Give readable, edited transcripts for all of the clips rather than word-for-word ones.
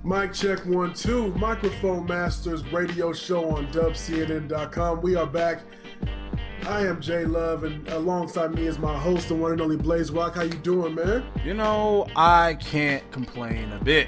Mic check 1 2. Microphone Masters radio show on dubcnn.com. We are back. I am Jay Love, and alongside me is my host, the one and only Blaze Rock. How you doing, man? You know, I can't complain a bit.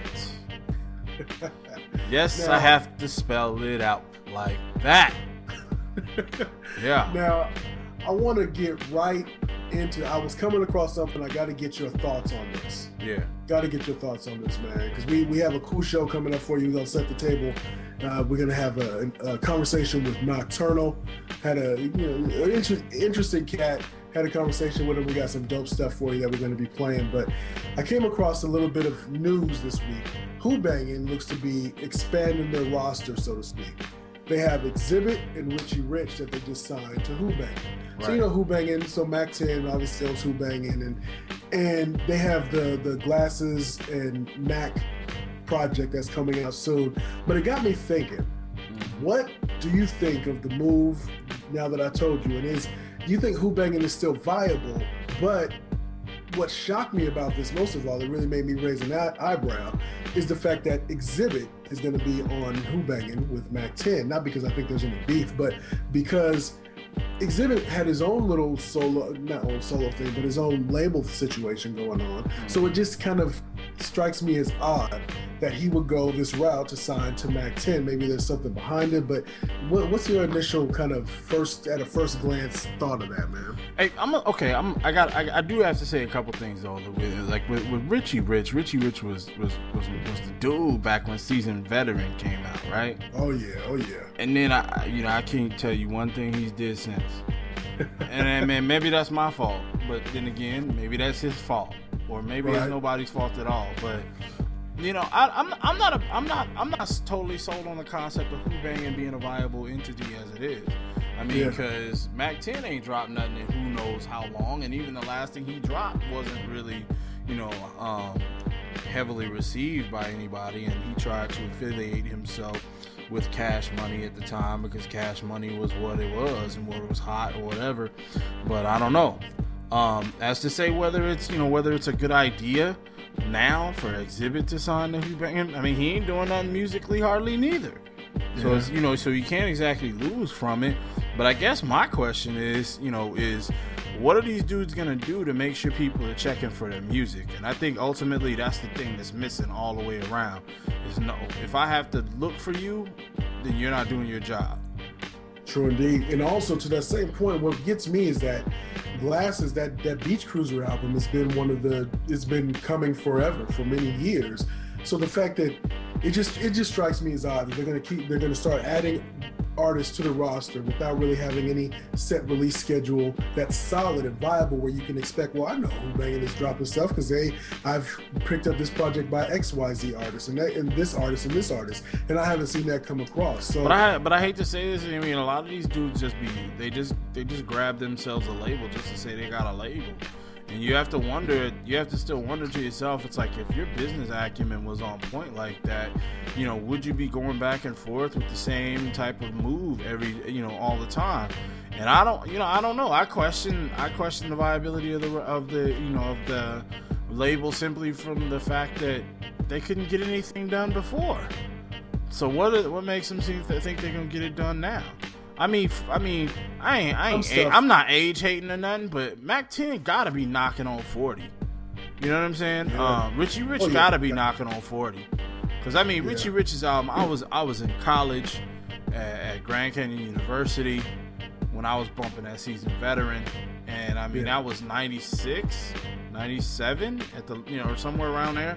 Yes, now, I have to spell it out like that. Yeah. Now, I want to get right into. I was coming across something. I got to get your thoughts on this. Yeah. Got to get your thoughts on this, man, because we have a cool show coming up for you. We're gonna set the table. We're gonna have a conversation with Nocturnal. Had a interesting cat. Had a conversation with him. We got some dope stuff for you that we're going to be playing. But I came across a little bit of news this week. Whobangin looks to be expanding their roster, so to speak. They have Xzibit and Richie Rich that they just signed to Whobangin. Right. So you know Whobangin, so Mac 10 obviously owns Whobangin, and they have the Glasses and Mac project that's coming out soon. But it got me thinking, what do you think of the move now that I told you? Do you think Whobangin is still viable? But what shocked me about this most of all, it really made me raise an eyebrow, is the fact that Xzibit is going to be on Whobangin with Mac 10. Not because I think there's any beef, but because Xzibit had his own little not solo thing, but his own label situation going on. So it just kind of strikes me as odd that he would go this route to sign to Mac 10. Maybe there's something behind it, but what's your initial kind of first glance thought of that, man? Hey, I do have to say a couple things though. With Richie Rich was the dude back when Seasoned Veteran came out, right? Oh yeah. And then I can't tell you one thing he's did since. And then, man, maybe that's my fault, but then again, maybe that's his fault, or maybe it's nobody's fault at all. But I'm not totally sold on the concept of Whobangin being a viable entity as it is. I mean, because Mac 10 ain't dropped nothing in who knows how long, and even the last thing he dropped wasn't really, heavily received by anybody, and he tried to affiliate himself with Cash Money at the time because Cash Money was what it was and what was hot or whatever. But I don't know. As to say whether it's a good idea now for Xzibit to sign to Whobangin, I mean, he ain't doing nothing musically hardly neither. So it's, so you can't exactly lose from it. But I guess my question is what are these dudes gonna do to make sure people are checking for their music? And I think ultimately that's the thing that's missing all the way around. If I have to look for you, then you're not doing your job. True indeed. And also to that same point, what gets me is that Glasses, that Beach Cruiser album has been it's been coming forever, for many years. So the fact that it just strikes me as odd that they're gonna start adding artists to the roster without really having any set release schedule that's solid and viable, where you can expect, well, I know Whobangin is dropping stuff because I've picked up this project by XYZ artist and this artist and this artist, and I haven't seen that come across. So, but I hate to say this. I mean, a lot of these dudes they just grab themselves a label just to say they got a label. And you have to still wonder to yourself, it's like, if your business acumen was on point like that, would you be going back and forth with the same type of move all the time? And I don't know. I question the viability of the label simply from the fact that they couldn't get anything done before. So what makes them think they're gonna get it done now? I mean, I'm not age hating or nothing, but Mac 10 gotta be knocking on 40. You know what I'm saying? Yeah. Richie Rich gotta be knocking on 40. Cause Richie Rich's album, I was in college at Grand Canyon University when I was bumping that Seasoned Veteran, and that was 96, 97 at the or somewhere around there,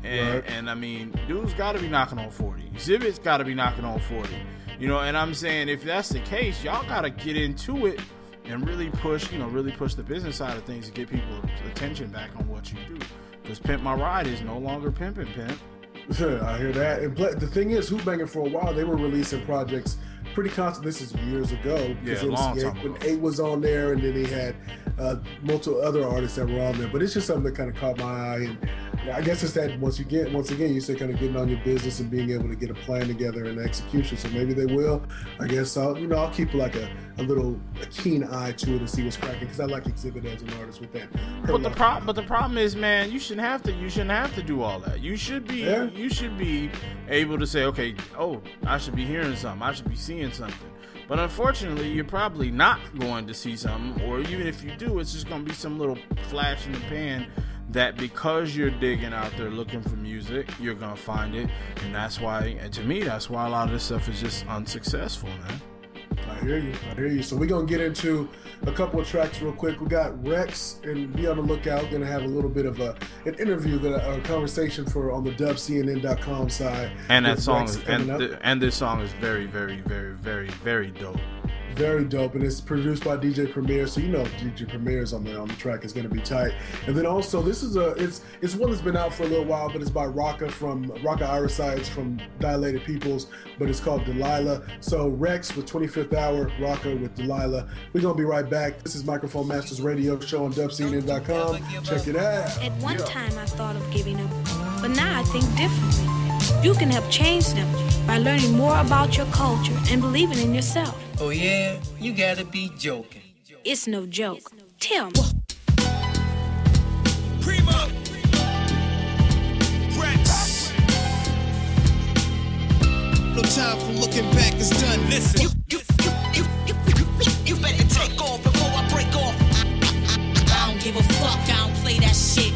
and dude's gotta be knocking on 40. Xzibit's gotta be knocking on 40. And I'm saying, if that's the case, y'all gotta get into it and really push the business side of things to get people's attention back on what you do. Because Pimp My Ride is no longer pimping, pimp. I hear that. And the thing is, Whobangin for a while, they were releasing projects pretty constant. This is years ago. Yeah, a long time ago. When 8 was on there, and then he had multiple other artists that were on there. But it's just something that kind of caught my eye, and I guess it's that once again, you say kind of getting on your business and being able to get a plan together and execution. So maybe they will. I guess I'll keep like a keen eye to it and see what's cracking, because I like Exhibit as an artist with that. But the problem is, man, you shouldn't have to do all that. You should be able to say, okay, I should be hearing something, I should be seeing something. But unfortunately, you're probably not going to see something, or even if you do, it's just going to be some little flash in the pan that, because you're digging out there looking for music, you're going to find it. And that's why, to me, that's why a lot of this stuff is just unsuccessful, man. I hear you. So we're going to get into a couple of tracks real quick. We got Rex, and be on the lookout. Going to have a little bit of an interview, a conversation on the dubcnn.com side. And that song and this song is very, very, very, very, very dope. Very dope, and it's produced by DJ Premier, so DJ Premier's on the track is going to be tight. And then also, this is it's one that's been out for a little while, but it's by Raka Irisides from Dilated Peoples, but it's called Delilah. So Rex with 25th Hour, Raka with Delilah. We're going to be right back. This is Microphone Masters Radio Show on dubcnn.com. Check it out. At one time, I thought of giving up, but now I think differently. You can help change them by learning more about your culture and believing in yourself. Oh yeah? You gotta be joking. It's no joke. Tell me. Primo. Rex. No time for looking back, it's done. Listen. You better take off before I break off. I don't give a fuck, I don't play that shit.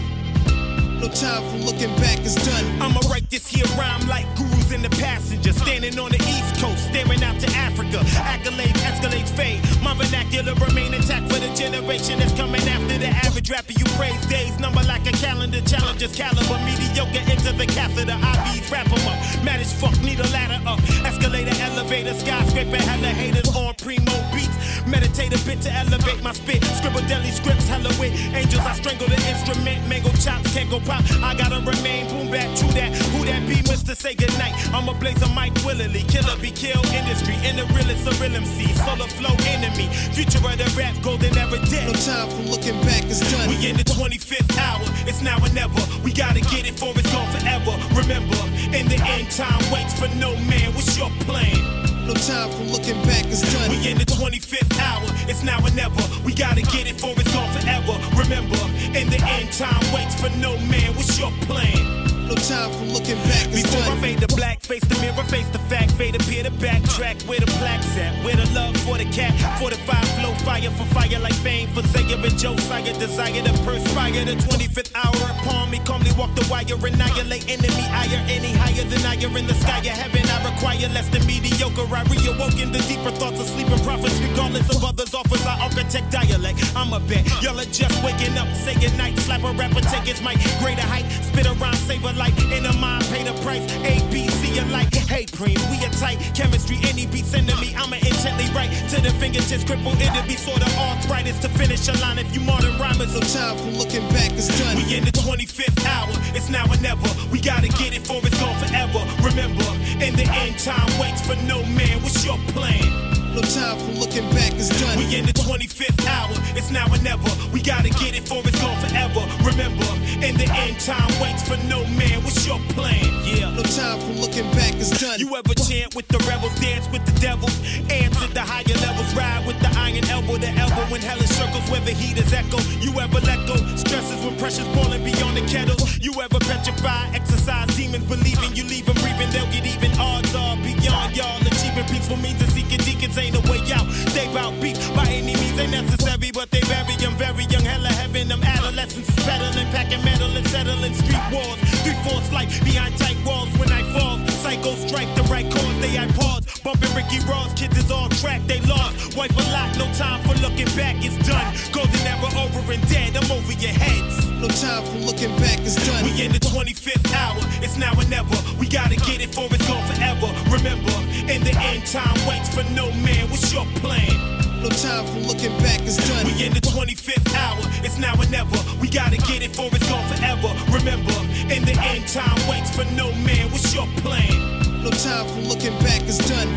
No time for looking back, it's done. I'ma write this here rhyme like gurus in the passenger. Standing on the East Coast, staring out to Africa. Accolades, escalates, fade. My vernacular remain intact for the generation that's coming after the average rapper. You praise days, number like a calendar. Challengers caliber, mediocre into the catheter. IVs, wrap 'em up. Mad as fuck, need a ladder up. Escalator, elevator, skyscraper, hella haters on primo beats. Meditate a bit to elevate my spit. Scribble deli scripts, hella wit. Angels, I strangle the instrument. Mango chops, can't go pop. I gotta remain boom back, true that. Who that be, Mr. Say goodnight. I'ma blaze a mic willily. Killer be killed industry. In the realest of real MC. Solar flow enemy. Future of the rap, golden ever dead. No time for looking back, it's done. We in the 25th hour. It's now or never. We gotta get it for it's gone forever. Remember, in the end, time waits for no man. What's your plan? No time for looking back, it's done. We in the 25th hour, it's now or never. We gotta get it for it's gone forever. Remember, in the end, time waits for no man. What's your plan? No time for looking back, it's before done. I fade the black, face the mirror, face the fact, fade appear to backtrack. Where the plaques at? Where the love for the cat? 45 flow, fire for fire like fame. For Zaya and Josiah, desire to perspire. The 25th hour upon me, calmly walk the wire. Annihilate enemy, higher, any higher than higher in the sky of heaven. I require less than mediocre. I reawoke in the deeper thoughts of sleeping prophets. Regardless of others' offers, I architect dialect. I'm a bet, y'all are just waking up. Say goodnight, slap a rapper, take his mic. Greater height, spit around, save a life. In a mind, pay the price. A, B, C alike. Hey, Preem, we are tight. Chemistry, any beat sending me. I'ma intently write to the fingertips. Crippled, it'll be sort of arthritis to finish a line. If you modern rhymers, no time for looking back, it's done. We in the 25th hour. It's now or never. We gotta get it for it's gone forever. Remember, in the end, time waits for no man. What's your plan? No time for looking back, it's done. We in the 25th hour, it's now or never. We gotta get it for it's gone forever. Remember, in the end, time waits for no man. What's your plan? Yeah. No time for looking back, it's done. You ever chant with the rebels, dance with the devils, ants at the higher levels, ride with the iron elbow to elbow in hellish circles where the heat is echo. You ever let go? Stresses when pressure's boiling beyond the kettle. You ever petrify, exercise demons, believing you leave them breathing, they'll get even. Odds are beyond y'all. Achieving peaceful means of seeking deacons ain't a way out. They bout beef by any means ain't necessary, but they very young, hella heaven. Them adolescents is peddling, packing metal and settling street wars. 3/4 life behind tight walls when I fall. Psycho strike the right chords, they I pause. Bumping Ricky Ross, kids is all track, they lost. Wipe a lot, no time for looking back, it's done. Golden era over and dead, I'm over your heads. No time for looking back, it's done. We in the 25th hour, it's now or never. We gotta get it for it's gone forever. Remember, in the end, time waits for no man. What's your plan? No time for looking back, it's done. We in the 25th hour, it's now or never. We gotta get it for it's gone forever. Remember, in the end, time waits for no man. What's your plan? No time for looking back, it's done.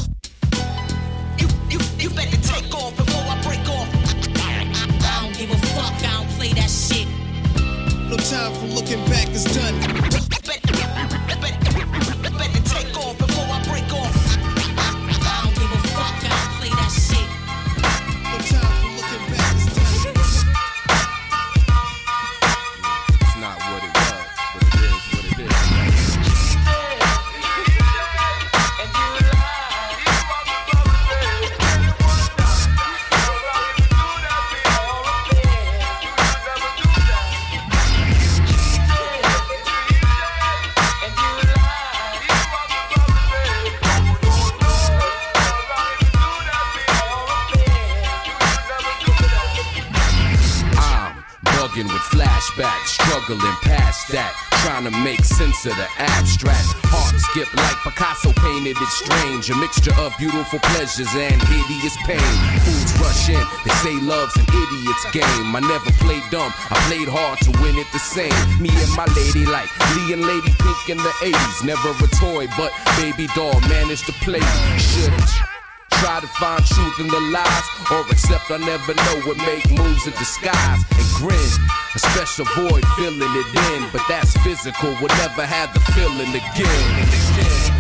You better take off before I break off. I don't give a fuck, I don't play that shit. No time for looking back, it's struggling past that, trying to make sense of the abstract. Heart skip like Picasso painted it strange, a mixture of beautiful pleasures and hideous pain. Fools rush in, they say love's an idiot's game. I never played dumb, I played hard to win it the same. Me and my lady like Lee and Lady Pink in the 80s. Never a toy, but baby doll managed to play. Should try to find truth in the lies, or accept I never know what make moves in disguise and grin. A special void filling it in, but that's physical. We'll never have the feeling again.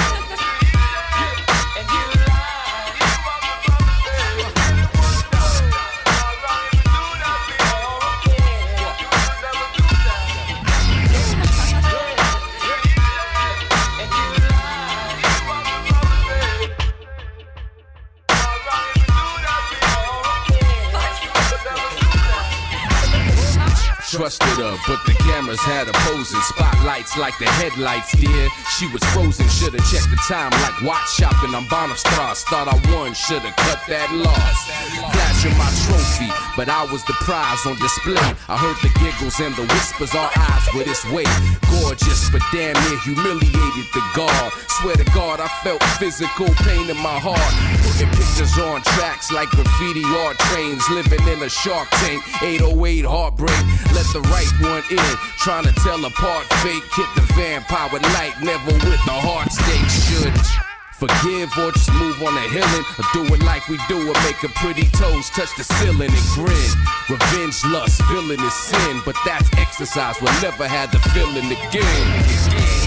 Trusted her, but the cameras had opposing spotlights like the headlights did. She was frozen, should've checked the time like watch shopping on Bonnestrasse. Thought I won, should've cut that loss. Flashing my trophy, but I was the prize on display. I heard the giggles and the whispers, our eyes were this way. Gorgeous, but damn near humiliated the guard. Swear to God, I felt physical pain in my heart. Putting pictures on tracks like graffiti art trains. Living in a shark tank, 808 heartbreak. Let the right one in, trying to tell apart fake. Hit the vampire light, never with the heart stake. Should forgive or just move on to healing, or do it like we do it, make a pretty toes touch the ceiling and grin. Revenge, lust, feeling is sin, but that's exercise. We'll never have the feeling again.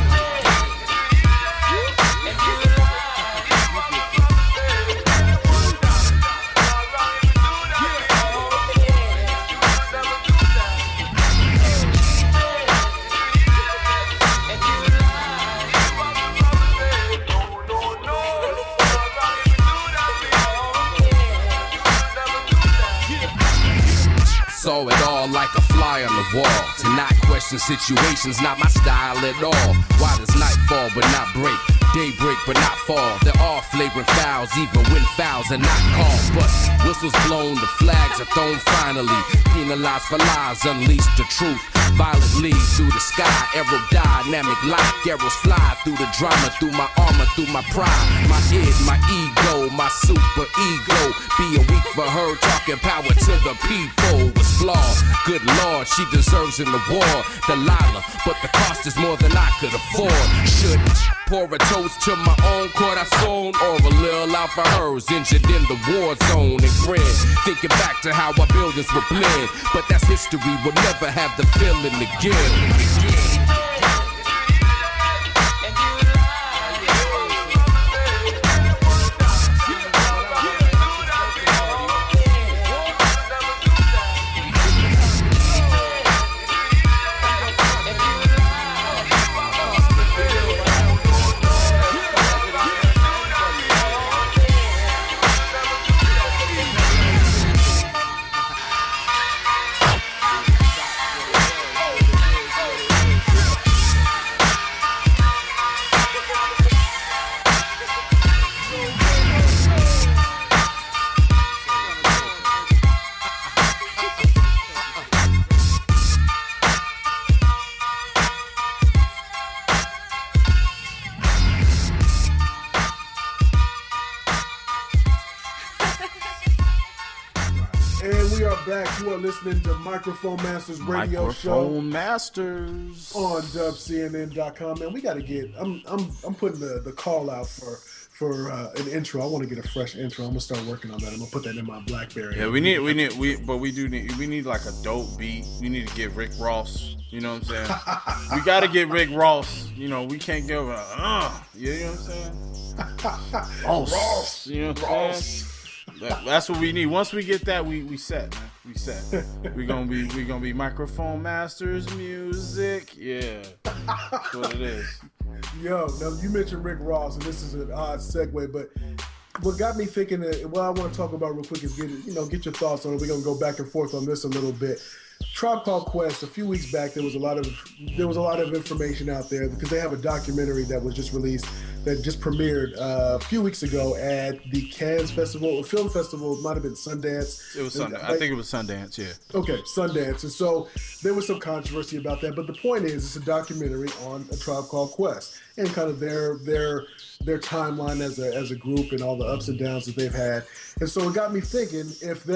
Saw it all like a fly on the wall. To not question situations, not my style at all. Why does night fall but not break? Daybreak but not fall. There are flagrant fouls even when fouls are not called. But whistles blown, the flags are thrown finally. Penalized for lies, unleash the truth. Violet leaves through the sky, aerodynamic like arrows fly through the drama, through my armor, through my pride. My id, my ego, my super ego. Being weak for her, talking power to the people was flawed. Good Lord, she deserves in the war, Delilah, but the cost is more than I could afford. Should pour a toast to my own corazon, or a little out for hers, injured in the war zone and grin. Thinking back to how our buildings were blend, but that's history, we'll never have the feeling again. You are listening to Microphone Masters Radio Microphone Masters on dubcnn.com. Man, we got to get. I'm putting the call out for an intro. I want to get a fresh intro. I'm gonna start working on that. I'm gonna put that in my BlackBerry. Yeah, we need like a dope beat. We need to get Rick Ross. You know what I'm saying? We got to get Rick Ross. You know, we can't give a you know what I'm saying? Ross. You know what I'm saying? That's what we need. Once we get that, we set, man. We set. We gonna be Microphone Masters music. Yeah, that's what it is. Yo, now you mentioned Rick Ross, and this is an odd segue, but what got me thinking, what I want to talk about real quick is get your thoughts on it. We're gonna go back and forth on this a little bit. Tribe Called Quest, a few weeks back, there was a lot of information out there because they have a documentary that was just released, that just premiered a few weeks ago at the Cannes Festival, or Film Festival. It might have been Sundance. It was Sundance. I think it was Sundance, yeah. Okay, Sundance. And so there was some controversy about that. But the point is, it's a documentary on A Tribe Called Quest and kind of their timeline as a group and all the ups and downs that they've had. And so it got me thinking, if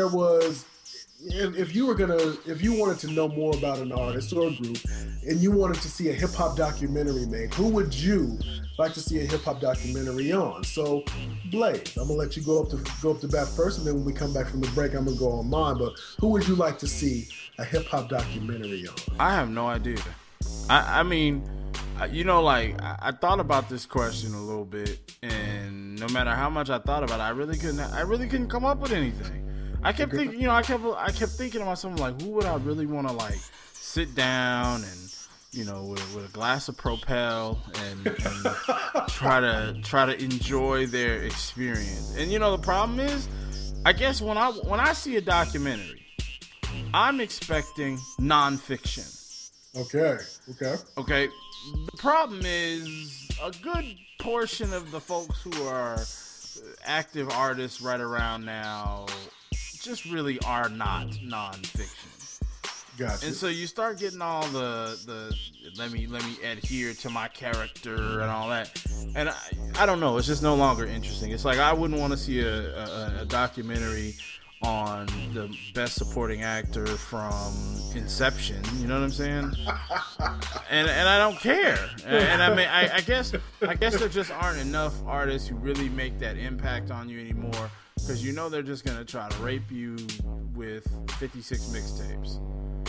you wanted to know more about an artist or a group and you wanted to see a hip hop documentary made, who would you like to see a hip hop documentary on? So, Blaze, I'm gonna let you go up to bat first, and then when we come back from the break, I'm gonna go on mine. But who would you like to see a hip hop documentary on? I have no idea. I mean, you know, like I thought about this question a little bit, and no matter how much I thought about it, I really couldn't come up with anything. I kept thinking, I kept thinking to myself, like, who would I really want to like sit down and, with a glass of Propel and try to enjoy their experience. And the problem is, I guess when I see a documentary, I'm expecting nonfiction. Okay. The problem is a good portion of the folks who are active artists right around now just really are not nonfiction. Gotcha. And so you start getting all the let me adhere to my character and all that, and I don't know. It's just no longer interesting. It's like I wouldn't want to see a documentary on the best supporting actor from Inception. You know what I'm saying? and I don't care. And I mean, I guess there just aren't enough artists who really make that impact on you anymore. Because they're just going to try to rape you with 56 mixtapes.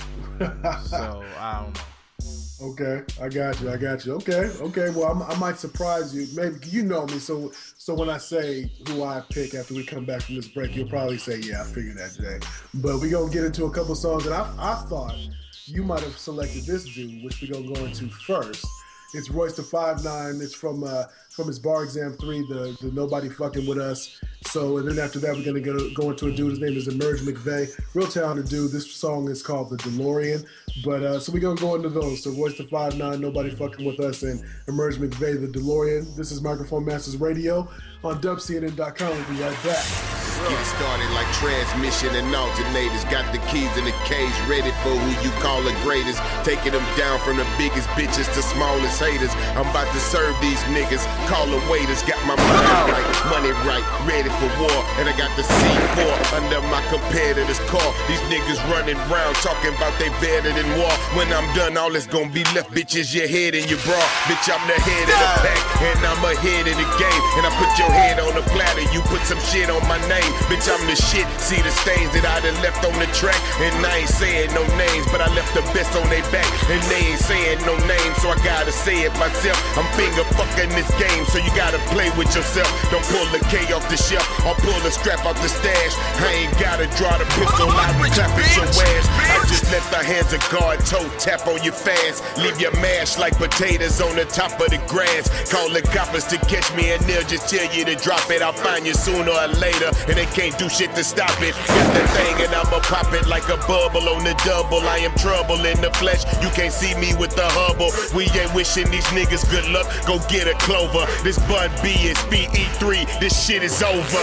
So, I don't know. Okay, I got you. Okay. Well, I might surprise you. Maybe you know me, so when I say who I pick after we come back from this break, you'll probably say, yeah, I figured that today. But we're going to get into a couple songs that I thought you might have selected this dude, which we're going to go into first. It's Royce da 5'9". It's from his Bar Exam 3, the Nobody Fucking With Us. So, and then after that, we're going to go into a dude. His name is Emerge McVeigh. Real talented dude. This song is called The DeLorean. But, so we're going to go into those. So, Royce da 5'9", Nobody Fucking With Us, and Emerge McVeigh, The DeLorean. This is Microphone Masters Radio on dubcnn.com. We'll be right back. Get started like transmission and alternators. Got the keys in the cage ready for who you call the greatest. Taking them down from the biggest bitches to smallest haters. I'm about to serve these niggas. Call them waiters. Got my money right, ready for war. And I got the C4 under my competitor's car. These niggas running round talking about they better than war. When I'm done, all that's gonna be left, bitch, is your head and your bra. Bitch, I'm the head of the pack, and I'm ahead of the game. And I put your head on the platter, you put some shit on my name. Bitch, I'm the shit. See the stains that I done left on the track. And I ain't saying no names, but I left the best on their back. And they ain't saying no names, so I gotta say it myself. I'm finger fucking this game, so you gotta play with yourself. Don't pull the K off the shelf or pull the strap off the stash. I ain't gotta draw the pistol out and clap at your ass. I just let the hands of God toe tap on your fast. Leave your mash like potatoes on the top of the grass. Call the coppers to catch me and they'll just tell you to drop it. I'll find you sooner or later, and they can't do shit to stop it. Got the thing and I'ma pop it like a bubble on the double. I am trouble in the flesh, you can't see me with the hubble. We ain't wishing these niggas good luck, go get a clover. This Bun B is BE3, this shit is over.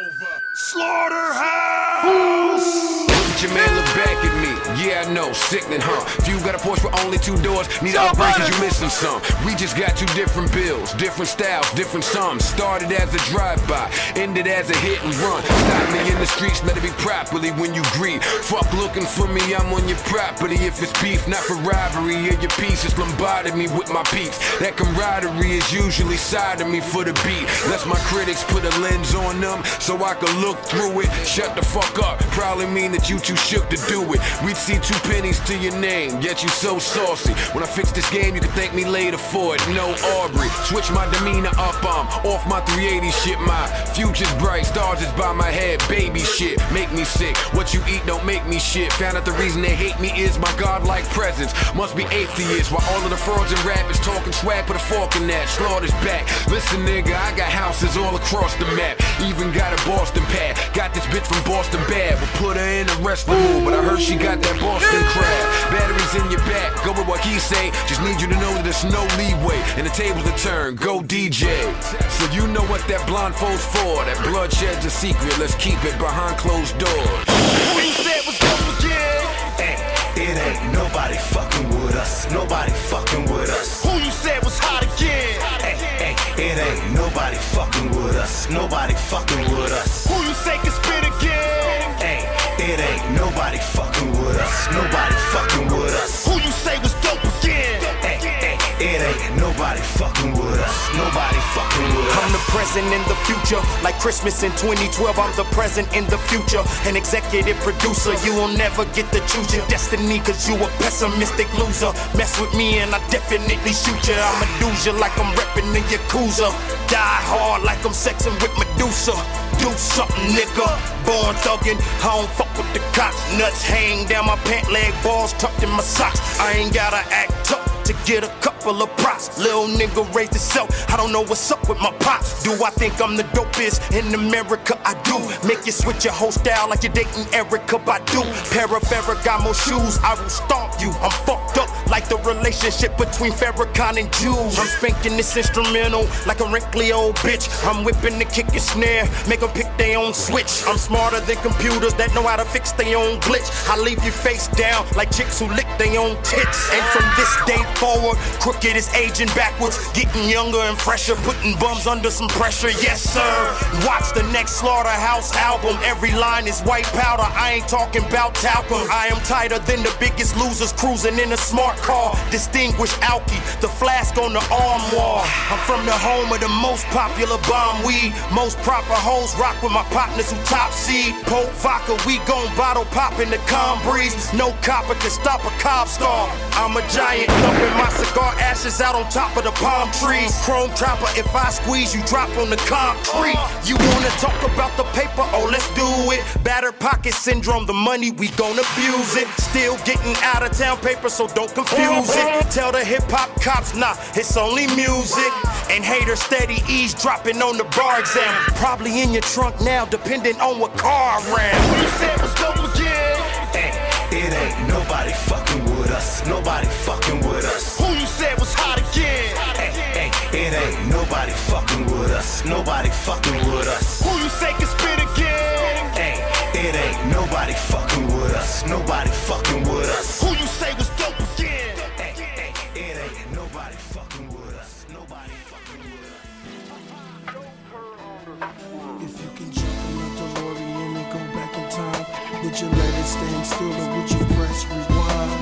Slaughterhouse! Your man look back at me, yeah I know, sickening, huh? If you got a Porsche with only 2 doors, need upgrades cause you missing some. We just got 2 different bills, different styles, different sums. Started as a drive-by, ended as a hit and run. Stop me in the streets, let it be properly when you greet. Fuck looking for me, I'm on your property. If it's beef, not for robbery, or your pieces bombarded me with my peeps. That camaraderie is usually side of me for the beat. Lest my critics put a lens on them so I could look through it. Shut the fuck up, probably mean that you too shook to do it. We'd see 2 pennies to your name, yet you so saucy. When I fix this game, you can thank me later for it. No Aubrey, switch my demeanor up, I'm off my 380 shit. My future's bright, stars is by my head. Baby shit, make me sick. What you eat don't make me shit. Found out the reason they hate me is my godlike presence. Must be atheists, while all of the frauds and rappers talking swag, put a fork in that. Slaughter's back. Listen nigga, I got houses all across the map. Even got a Boston pad. Got this bitch from Boston bad, but put her in a wrestling mood. But I heard she got that Boston crab. Batteries in your back, go with what he say. Just need you to know that there's no leeway. And the tables are turned, go DJ. So you know what that blindfold's for. That bloodshed's a secret, let's keep it behind closed doors. Who you said was dope again? Hey, it ain't nobody fucking with us. Nobody fucking with us. Who you said was hot again? Hey, it ain't nobody fucking with us. Nobody fucking with us. Who you say can spit again? Hey, it ain't nobody fucking with us. Nobody fucking with us. Who you say was dope again? Hey, it ain't nobody fucking with us. Nobody fucking with us. I'm the present in the future, like Christmas in 2012. I'm the present in the future, an executive producer. You will never get to choose your destiny, cause you a pessimistic loser. Mess with me and I definitely shoot ya. I'ma do ya like I'm reppin' the Yakuza. Die hard like I'm sexing with Medusa. Do something, nigga. Born thuggin', I don't fuck with the cops. Nuts hang down my pant leg, balls tucked in my socks. I ain't gotta act tough to get a couple of props. Little nigga raised himself, I don't know what's up with my pops. Do I think I'm the dopest in America? I do. Make you switch your whole style like you're dating Erica Badu. Para got more shoes, I will stomp you. I'm fucked up like the relationship between Farrakhan and Jews. I'm spanking this instrumental like a wrinkly old bitch. I'm whipping the kick and snare, make them pick their own switch. I'm smarter than computers that know how to fix their own glitch. I leave you face down like chicks who lick their own tits. And from this day forward, crooked is aging backwards, getting younger and fresher, putting bums under some pressure, yes sir. Watch the next Slaughterhouse album, every line is white powder, I ain't talking about talcum. I am tighter than the biggest losers, cruising in a smart car, distinguished alky, the flask on the armoire. I'm from the home of the most popular bomb weed, most proper hoes rock with my partners who top seed. Pope vodka, we gon' bottle pop in the calm breeze, no copper can stop a cop star. I'm a giant, dumping my cigar ashes out on top of the palm trees. Chrome trapper, if I squeeze you drop on the concrete. You wanna talk about the paper? Oh, let's do it. Battered pocket syndrome, the money we gon' abuse it. Still getting out of town paper, so don't confuse it. Tell the hip hop cops, nah, it's only music. And haters steady eavesdropping on the bar exam. Probably in your trunk now, depending on what car I ran. Who you said was dope again? Hey, it ain't nobody fucking with us. Nobody fucking with us. Who you said was hot again? Hey, it ain't nobody fucking with us. Nobody fucking with us. Who you say can spit again? Hey, it ain't nobody fucking with us. Nobody fucking with us. Who you say was dope again? Hey, it ain't nobody fucking with us. Nobody fucking with us. If you can jump in the DeLorean and go back in time, would you let it stand still or would you press rewind?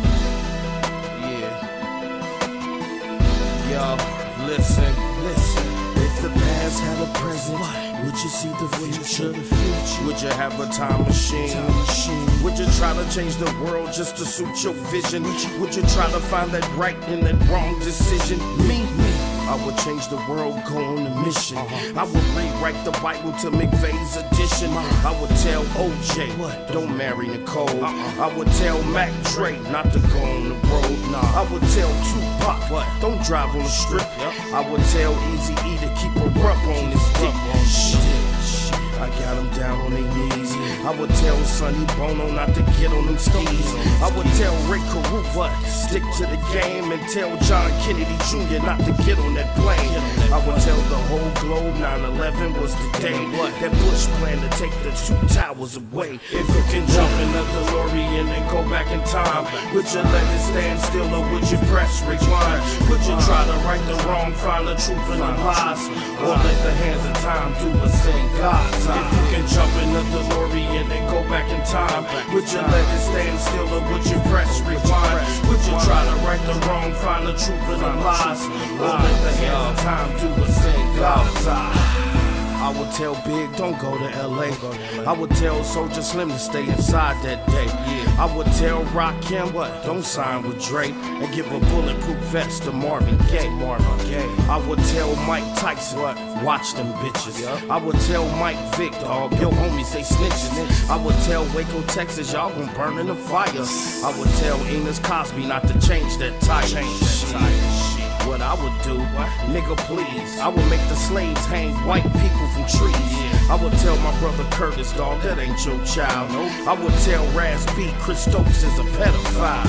Yo, listen. If the past had a present, would you see the future? Would you have a time machine? Would you try to change the world just to suit your vision? Would you try to find that right and that wrong decision? Me. I would change the world, go on a mission. I would rewrite the Bible to McVeigh's edition. I would tell OJ, don't marry Nicole. I would tell Mac Dre not to go on the road. I would tell Tupac, don't drive on the strip. I would tell Eazy-E to keep a rub on his dick. Shit, I got him down on their knees. I would tell Sonny Bono not to get on them skis. I would tell Rick Caruth, stick to the game, and tell John Kennedy Jr. not to get on that plane. I would tell the whole globe 9/11 was the day that Bush planned to take the two towers away. If you can jump in the DeLorean and go back in time, would you let it stand still or would you press rewind? Would you try to right the wrong, find the truth in the lies, or let the hands of time do what's in God's eye? If you can jump in the DeLorean and go back in time, would you let it stand still or would you press rewind? Would you try to right the wrong, find the truth in the lies, or let the hands of time do what's in God's eye? I would tell Big, don't go to LA. I would tell Soulja Slim to stay inside that day. I would tell Rakim, don't sign with Drake and give a bulletproof vest to Marvin Gaye. I would tell Mike Tyson, watch them bitches. I would tell Mike Vick, dog, yo homies, they snitches. I would tell Waco, Texas, y'all gon' burn in the fire. I would tell Enos Cosby not to change that tire. What I would do, nigga, please. I will make the slaves hang white people from trees. I would tell my brother Curtis, dog, that ain't your child. I would tell Raz B, Christoph is a pedophile.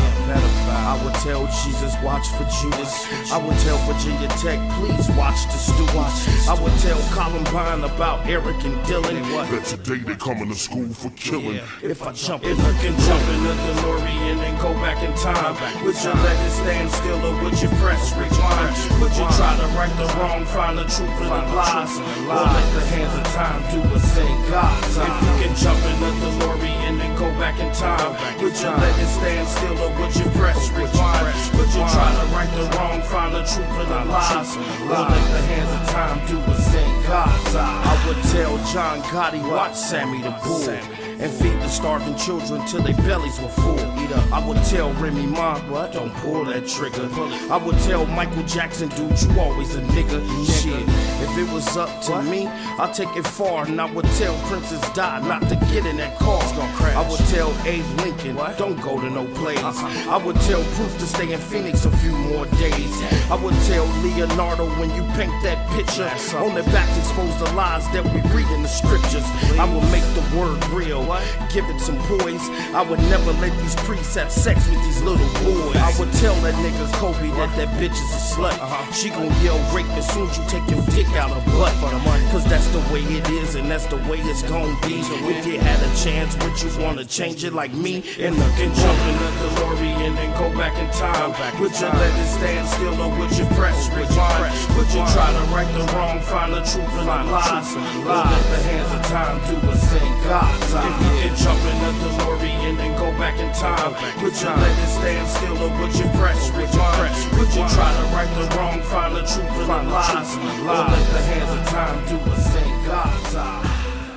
I would tell Jesus, watch for Judas. I would tell Virginia Tech, please watch the students. I would tell Columbine about Eric and Dylan. That today they coming to school for killing. If I jump in, I can jump in the DeLorean and go back in time. Would you let it stand still or would you press rewind? Would you try to right the wrong, find the truth in the lies? Or let the hands of time do a thing God's time? If you can jump in the DeLorean and go back in time, would you let it stand still or would you press rewind? Would you try to right the wrong, find the truth in the lies? Or let the hands of time do a thing God's time? I would tell John Gotti, watch Sammy the Bull and feed the starving children till their bellies were full. I would tell Remy Ma, don't pull that trigger. I would tell Michael Jackson, dude, you always a nigga. Shit, if it was up to me, I'd take it far, and I would tell Princess Di not to get in that car. I would tell Abe Lincoln, don't go to no plays. I would tell Proof to stay in Phoenix a few more days. I would tell Leonardo, when you paint that picture, on the back expose the lies that we read in the scriptures. I will make the word real, give it some poise. I would never let these priests have sex with these little boys. I would tell that nigga Kobe that bitch is a slut. She gon' yell rape as soon as you take your dick out her butt. Cause that's the way it is and that's the way it's gon' be. If you had a chance, would you wanna change it like me? And jump in the DeLorean and go back in time. Would you let it stand still or would you press rewind? Would you try to right the wrong, find the truth in the lies? Or let the hands of time do a thing God's time? If you can jump in the DeLorean and go back in time, would you let it stand still or would you press rewind? Would you try to right the wrong, find the truth in the lies? Or let the hands of time do a thing God's time?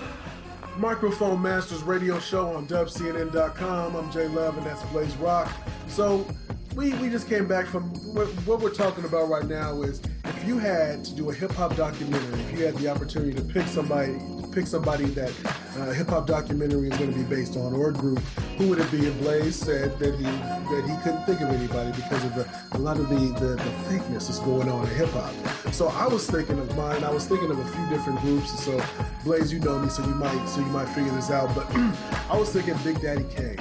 Microphone Masters radio show on dubcnn.com. I'm Jay Love and that's Blaze Rock. So we just came back from what we're talking about right now is if you had to do a hip hop documentary, if you had the opportunity to pick somebody that hip hop documentary is going to be based on, or a group, who would it be? And Blaze said that he couldn't think of anybody because of a lot of the fakeness that's going on in hip hop. So I was thinking of mine. I was thinking of a few different groups. So Blaze, you know me, so you might figure this out. But I was thinking Big Daddy Kane.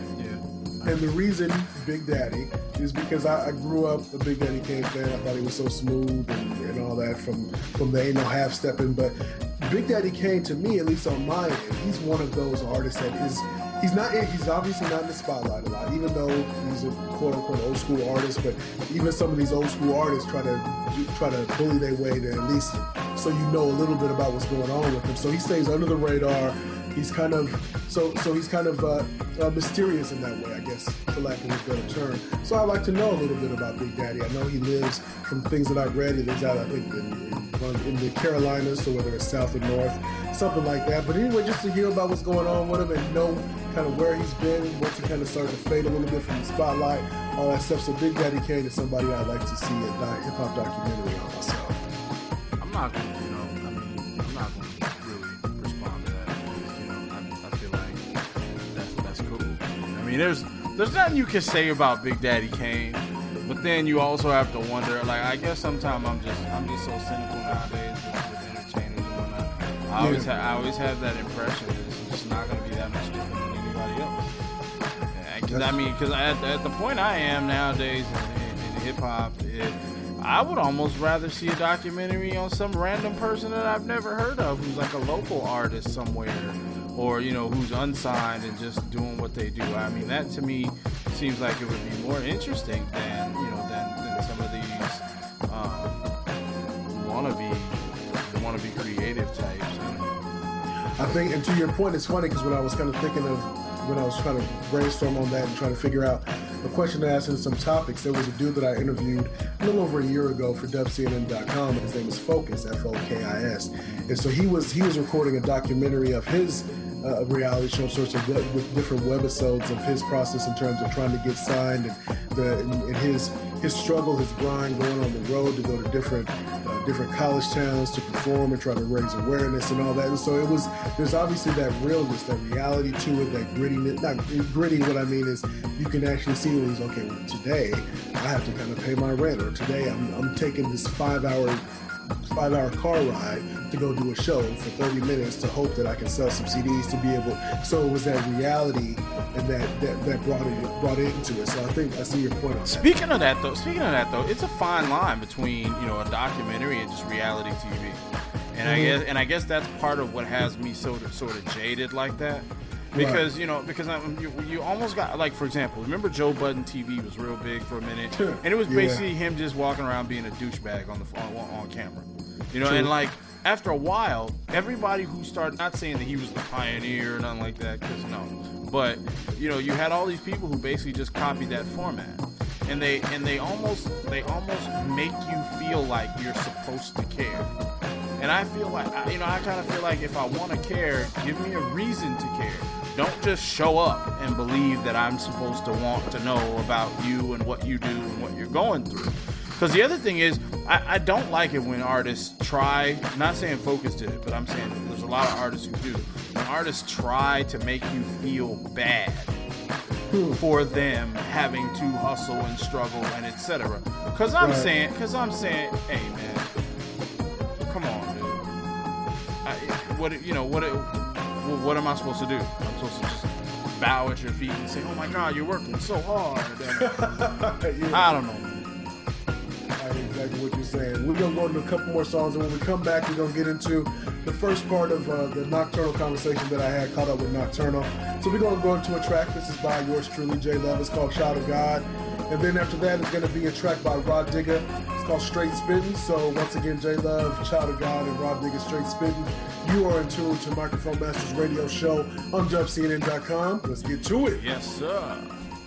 And the reason Big Daddy is because I grew up a Big Daddy Kane fan. I thought he was so smooth and all that from the Ain't No Half Stepping. But Big Daddy Kane, to me, at least on my end, he's one of those artists that he's obviously not in the spotlight a lot, even though he's a quote unquote old school artist. But even some of these old school artists try to bully their way to at least so you know a little bit about what's going on with him. So he stays under the radar. He's kind of mysterious in that way, I guess, for lack of a better term. So I'd like to know a little bit about Big Daddy. I know he lives, from things that I've read, he lives out, I think, in the Carolinas, so whether it's south or north, something like that. But anyway, just to hear about what's going on with him and know kind of where he's been, once he kind of started to fade a little bit from the spotlight, all that stuff. So Big Daddy Kane is somebody I'd like to see a hip-hop documentary on myself. I'm not going to really respond to that because, I feel like that's cool. I mean, there's nothing you can say about Big Daddy Kane, but then you also have to wonder, like, I guess sometimes I'm just so cynical nowadays with entertainers and whatnot. I always have that impression that it's just not going to be that much different than anybody else. Because at the point I am nowadays in hip hop, I would almost rather see a documentary on some random person that I've never heard of, who's like a local artist somewhere, or who's unsigned and just doing what they do. I mean, that to me seems like it would be more interesting than some of these wannabe creative types. I think, and to your point, it's funny because when I was kind of thinking of, when I was trying to brainstorm on that and trying to figure out a question to ask in some topics, there was a dude that I interviewed a little over a year ago for dubcnn.com, and his name is Focus, Fokis. And so he was recording a documentary of his reality show, sorts of with different webisodes of his process in terms of trying to get signed and his struggle, his grind, going on the road to go to different different college towns to perform and try to raise awareness and all that. And so there's obviously that realness, that reality to it, that grittiness. Not gritty, what I mean is you can actually see things, okay, well, today I have to kind of pay my rent, or today I'm taking this 5-hour car ride to go do a show for 30 minutes to hope that I can sell some CDs to be able. So it was that reality and that brought it into it. So I think I see your point on that. Speaking of that though, it's a fine line between, you know, a documentary and just reality TV. And I guess that's part of what has me sort of jaded like that. Because, you know, you almost got, like, for example, remember Joe Budden TV was real big for a minute? And it was basically him just walking around being a douchebag on camera. You know, and, like, after a while, everybody who started, not saying that he was the pioneer or nothing like that, because no. But, you know, you had all these people who basically just copied that format. And they almost make you feel like you're supposed to care. And I feel like, you know, I kind of feel like if I want to care, give me a reason to care. Don't just show up and believe that I'm supposed to want to know about you and what you do and what you're going through. Because the other thing is, I don't like it when artists try, not saying Focus did it, but I'm saying there's a lot of artists who do. When artists try to make you feel bad for them having to hustle and struggle and etc. Because I'm saying, hey man, come on, dude. What am I supposed to do? I'm supposed to just bow at your feet and say, oh my God, you're working so hard. I don't know. I know exactly what you're saying. We're going to go into a couple more songs, and when we come back, we're going to get into the first part of the Nocturnal conversation that I had caught up with Nocturnal. So we're going to go into a track. This is by yours truly, J Love. It's called Child of God. And then after that, it's going to be a track by Rod Digger. It's called Straight Spittin'. So once again, J Love, Child of God, and Rod Digger, Straight Spittin'. You are in tune to Microphone Masters Radio Show on dubcnn.com. Let's get to it. Yes, sir.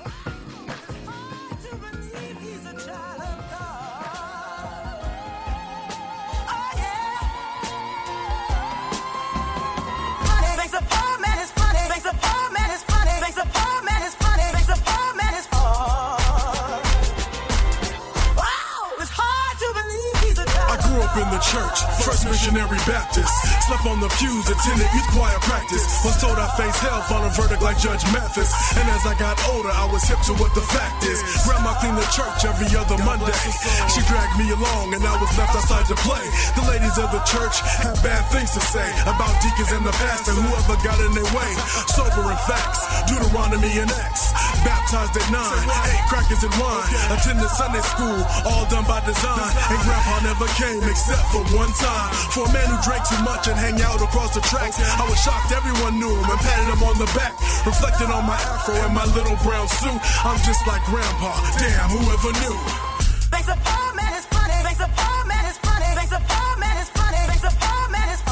In the church, First Missionary Baptist. Slept on the pews, attended youth choir practice. Was told I face hell, on a verdict like Judge Mathis. And as I got older, I was hip to what the fact is. Grandma cleaned the church every other Monday. She dragged me along and I was left outside to play. The ladies of the church had bad things to say about deacons and the pastor, whoever got in their way. Sobering facts, Deuteronomy and Acts. Baptized at 9, ate crackers and wine. Attended Sunday school, all done by design. And Grandpa never came except for one time. For a man who drank too much and hang out across the tracks, I was shocked everyone knew him and patted him on the back. Reflecting on my afro and my little brown suit, I'm just like Grandpa, damn, whoever knew. Thanks a poor man is funny, thanks a poor man is funny, thanks a poor man is funny, thanks a poor man is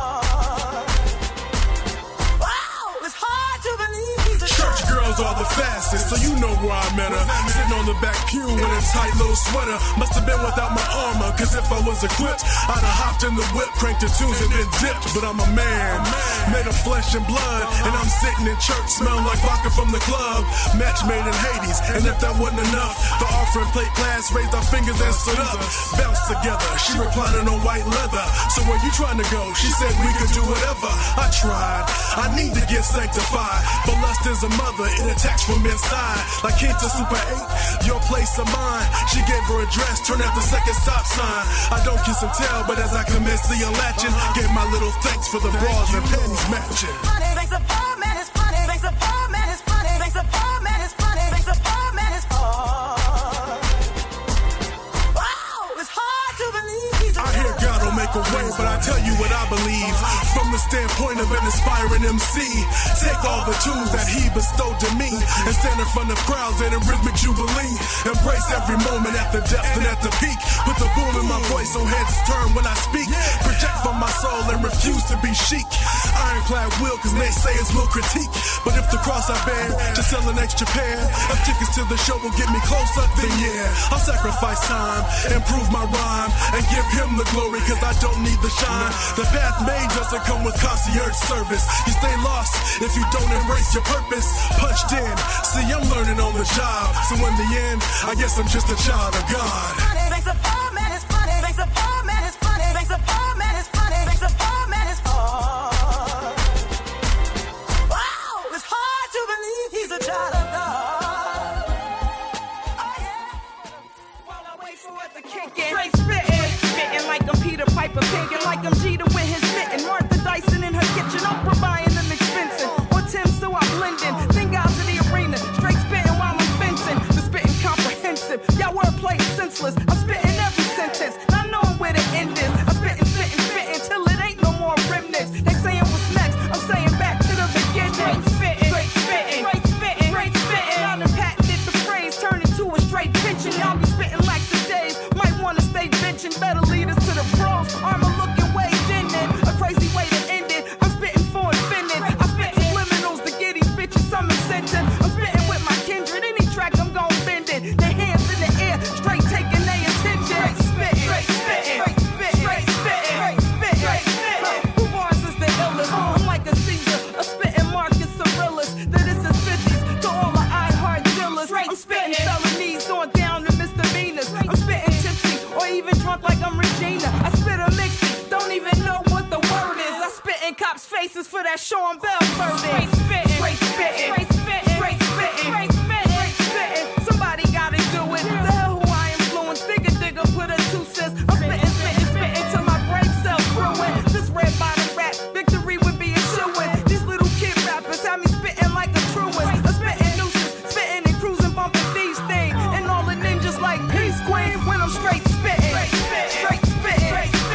wow, it's hard to believe he's a church girls are the fastest, so you know where I met her. Sitting on the back pew in a tight little sweater. Must have been without my armor, cause if I was equipped, I'd have hopped in the whip, cranked the tunes and then dipped. But I'm a man, made of flesh and blood, and I'm sitting in church, smelling like vodka from the club. Match made in Hades, and if that wasn't enough, the offering plate class raised our fingers and stood up. Bounced together, she reclining on white leather. So where you trying to go? She said we could do whatever. I tried, I need to get sanctified, but lust is a mother, it attacks from inside. Like King to Super 8, your place or mine. She gave her address, turned at the second stop sign. I don't kiss and tell, but as I commenced the unlatching, gave my little thanks for the bras and panties matching. Thanks a poor man is funny, thanks a poor man is funny, thanks a poor man is funny, thanks a poor man is wow, it's hard to believe he's a I hear God will make a way, but I tell you what I believe. From the standpoint of an aspiring MC, take all the tools that he bestowed to me and stand in front of crowds at a rhythmic jubilee. Embrace every moment at the depth and at the peak. Put the boom in my voice so heads turn when I speak. Project from my soul and refuse to be chic. Ironclad will, cause naysayers will critique. But if the cross I bear, just sell an extra pair of tickets to the show will get me closer, then yeah, I'll sacrifice time, improve my rhyme, and give him the glory, cause I don't need the shine. The path made doesn't come with concierge service. You stay lost if you don't embrace your purpose. Punched in, see I'm learning on the job. So in the end, I guess I'm just a child of God. Thanks a poor man is funny, thanks a poor man is funny. paper, thinking like I'm Jeter with his mitten. Martha Dyson in her kitchen, Oprah buying them expensive. Or Tim, so I blend in. Then out to the arena, straight spitting while I'm fencing. The spitting comprehensive, y'all wordplay is senseless. I'm spitting every sentence, not knowing where the end is. I'm spitting till it ain't no more remnants. They saying what's next, I'm saying back to the beginning. Straight spitting. Y'all done patented the phrase, turn it to a straight pitching. Y'all be spitting like the days, might wanna stay benching. Better lead us to the pros, armor looking way thin. A crazy way to end it, I'm spitting for infinite. I spit subliminals to get these bitches some incentive. I'm spitting with my kindred, any track I'm gon' bend it. Their hands in the air, straight taking their attention. Straight spitting. Who bars is the illest? I'm like a Caesar, a spitting Marcus Aurelius. That this is 50s to all the iHeart dealers. I'm spitting felonies on down to misdemeanors. I'm spitting tipsy or even drunk like I'm Regina. I spit a mixie, don't even know what the word is. I spit in cops' faces for that Sean Bell verdict. Straight spitting. Somebody gotta do it. The hell who I influence? Digger, put a 2 cents. I'm spitting till my brain cells ruin. This red bottom rap, victory would be a shoo-in. These little kid rappers have me spitting like a truant. I'm spitting nooses, spitting and cruising, bumping these things. And all the ninjas like Peace Queen when I'm straight spitting. Straight spitting.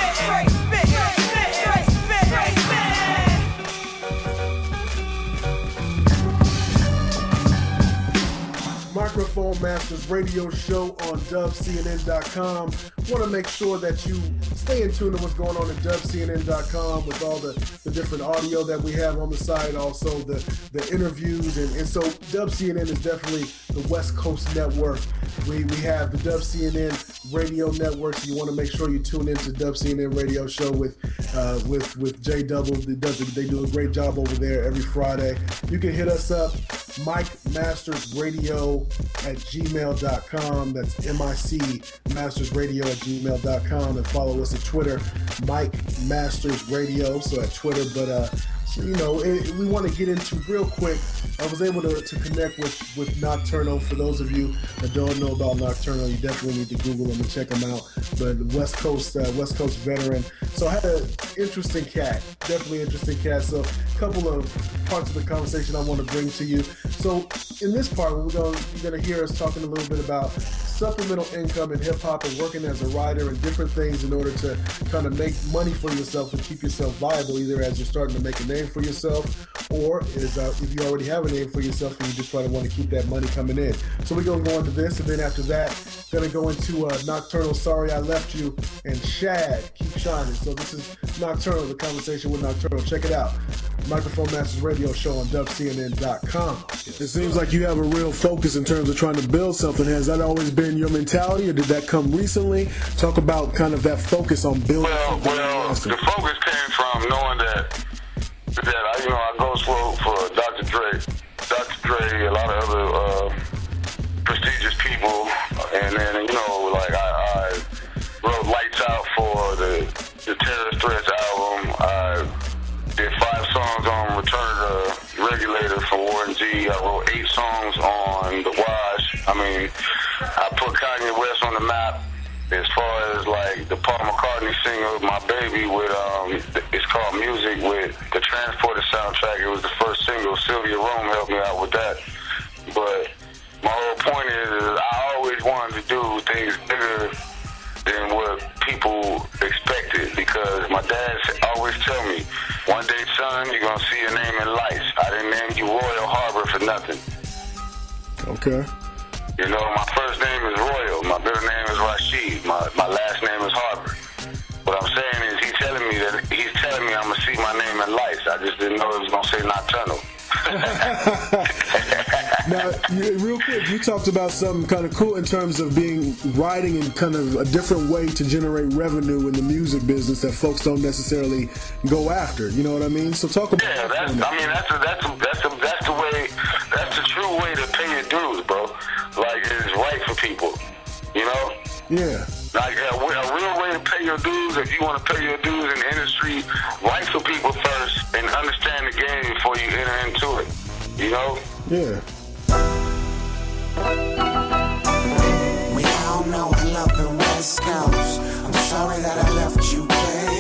Microphone Masters radio show on dubcnn.com. Want to make sure that you stay in tune to what's going on at dubcnn.com with all the different audio that we have on the site, also the interviews. And so DubCNN is definitely the West Coast network. We have the DubCNN radio network, so you want to make sure you tune into DubCNN radio show with J Double. They do a great job over there every Friday. You can hit us up, MikeMastersRadio@gmail.com. That's MICMastersRadio@gmail.com. And follow us at Twitter, Mike Masters Radio. So at Twitter, but we want to get into real quick. I was able to connect with Nocturnal. For those of you that don't know about Nocturnal, you definitely need to Google them and check them out. But West Coast veteran. So I had an interesting cat, definitely interesting cat. So a couple of parts of the conversation I want to bring to you. So in this part, you're gonna hear us talking a little bit about supplemental income in hip hop and working as a writer and different things in order to kind of make money for yourself and keep yourself viable, either as you're starting to make a name for yourself, or if you already have a name for yourself and you just probably want to keep that money coming in. So we're going to go into this, and then after that, going to go into Nocturnal, Sorry I Left You, and Shad, Keep Shining. So this is Nocturnal, the conversation with Nocturnal. Check it out. Microphone Masters radio show on dubcnn.com. It seems like you have a real focus in terms of trying to build something. Has that always been your mentality, or did that come recently? Talk about kind of that focus on building something. Well, the focus came from knowing that I go slow for Dr. Dre, a lot of other prestigious people, and then I wrote Lights Out for the Terrorist Threats album. I did 5 songs on Return of the Regulator for Warren G. I wrote 8 songs on The Wash. I put Kanye West on the map as far as like the Paul McCartney single, My Baby, with it's called Music, with the Transporter soundtrack. It was the first single. Sylvia Rome helped me out with that. But my whole point is I always wanted to do things bigger than what people expected, because my dad always tell me, one day, son, you're going to see your name in lights. I didn't name you Royal Harbor for nothing. Okay. My first name is Royal. My middle name is Rashid. My last name is Harbor. What I'm saying is he's telling me I'm going to see my name in lights. I just didn't know it was going to say Nocturnal. Now, real quick, you talked about something kind of cool in terms of writing in kind of a different way to generate revenue in the music business that folks don't necessarily go after. You know what I mean? So talk about that. That's the way. That's the true way to pay your dues, bro. Like, it's right for people. Yeah. Like a real way to pay your dues, if you want to pay your dues in the industry, write for people first and understand the game before you enter into it. Yeah. We all know I love the West Coast. I'm sorry that I left you, babe.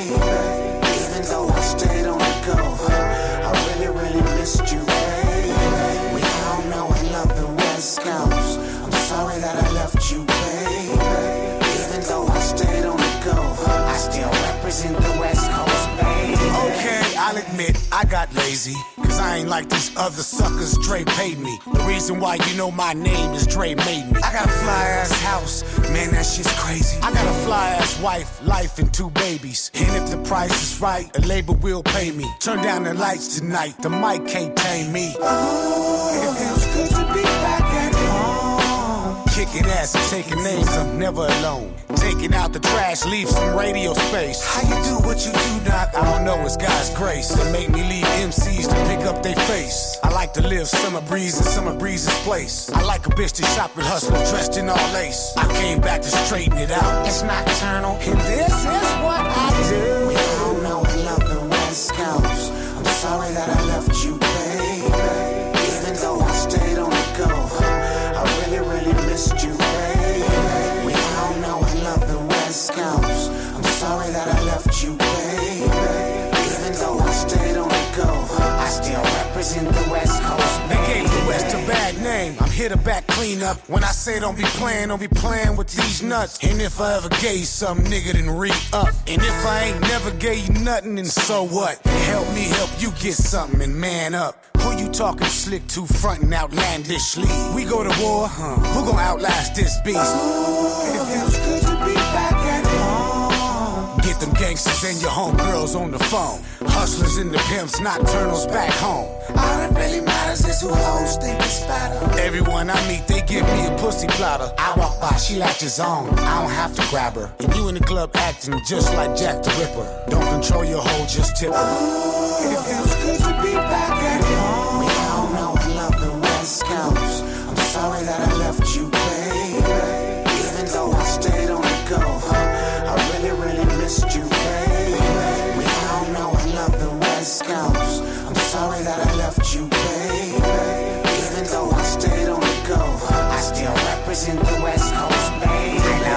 admit I got lazy, cause I ain't like these other suckers Dre paid me. The reason why you know my name is Dre made me. I got a fly ass house, man that shit's crazy. I got a fly ass wife, life and 2 babies. And if the price is right, a label will pay me. Turn down the lights tonight, the mic can't tame me. Oh, it feels good to be back at home. Kicking ass and taking names, I'm never alone. Taking out the trash, leave some radio space. How you do what you do, Doc? I don't know, it's God's grace that make me leave MCs to pick up their face. I like to live summer breeze in Summer Breeze's place. I like a bitch to shop and hustle, dressed in all lace. I came back to straighten it out. It's nocturnal, and this is what I do. We all know I love the West Coast. I'm sorry that I left you, baby. Even though I stayed on the go, I really, really missed you, baby. We all know I love the West Coast. I'm sorry that I left you, baby. Even though I stayed on the go, I still represent the West Coast. They gave the West a bad name. I'm here to back clean up. When I say don't be playing with these nuts. And if I ever gave some nigga, then re-up. And if I ain't never gave you nothing, then so what? Help me help you get something and man up. Who you talking slick to, frontin' outlandishly? We go to war, who gon' outlast this beast? It feels good to be back at home. Get them gangsters and your homegirls on the phone. Hustlers and the pimps, nocturnals back home. All that really matters is who hoes think it's better. Everyone I meet, they give me a pussy platter. I walk by, she latches on, I don't have to grab her. And you in the club acting just like Jack the Ripper. Don't control your hoe, just tip her. It feels good to be back at home. We all know I love the West Coast. I'm sorry that I left you, baby. Even though I stayed on the go, I really, really missed you, baby. We all know I love the West Coast. I'm sorry that I left you, baby. Even though I stayed on the go, I still represent the West Coast, baby.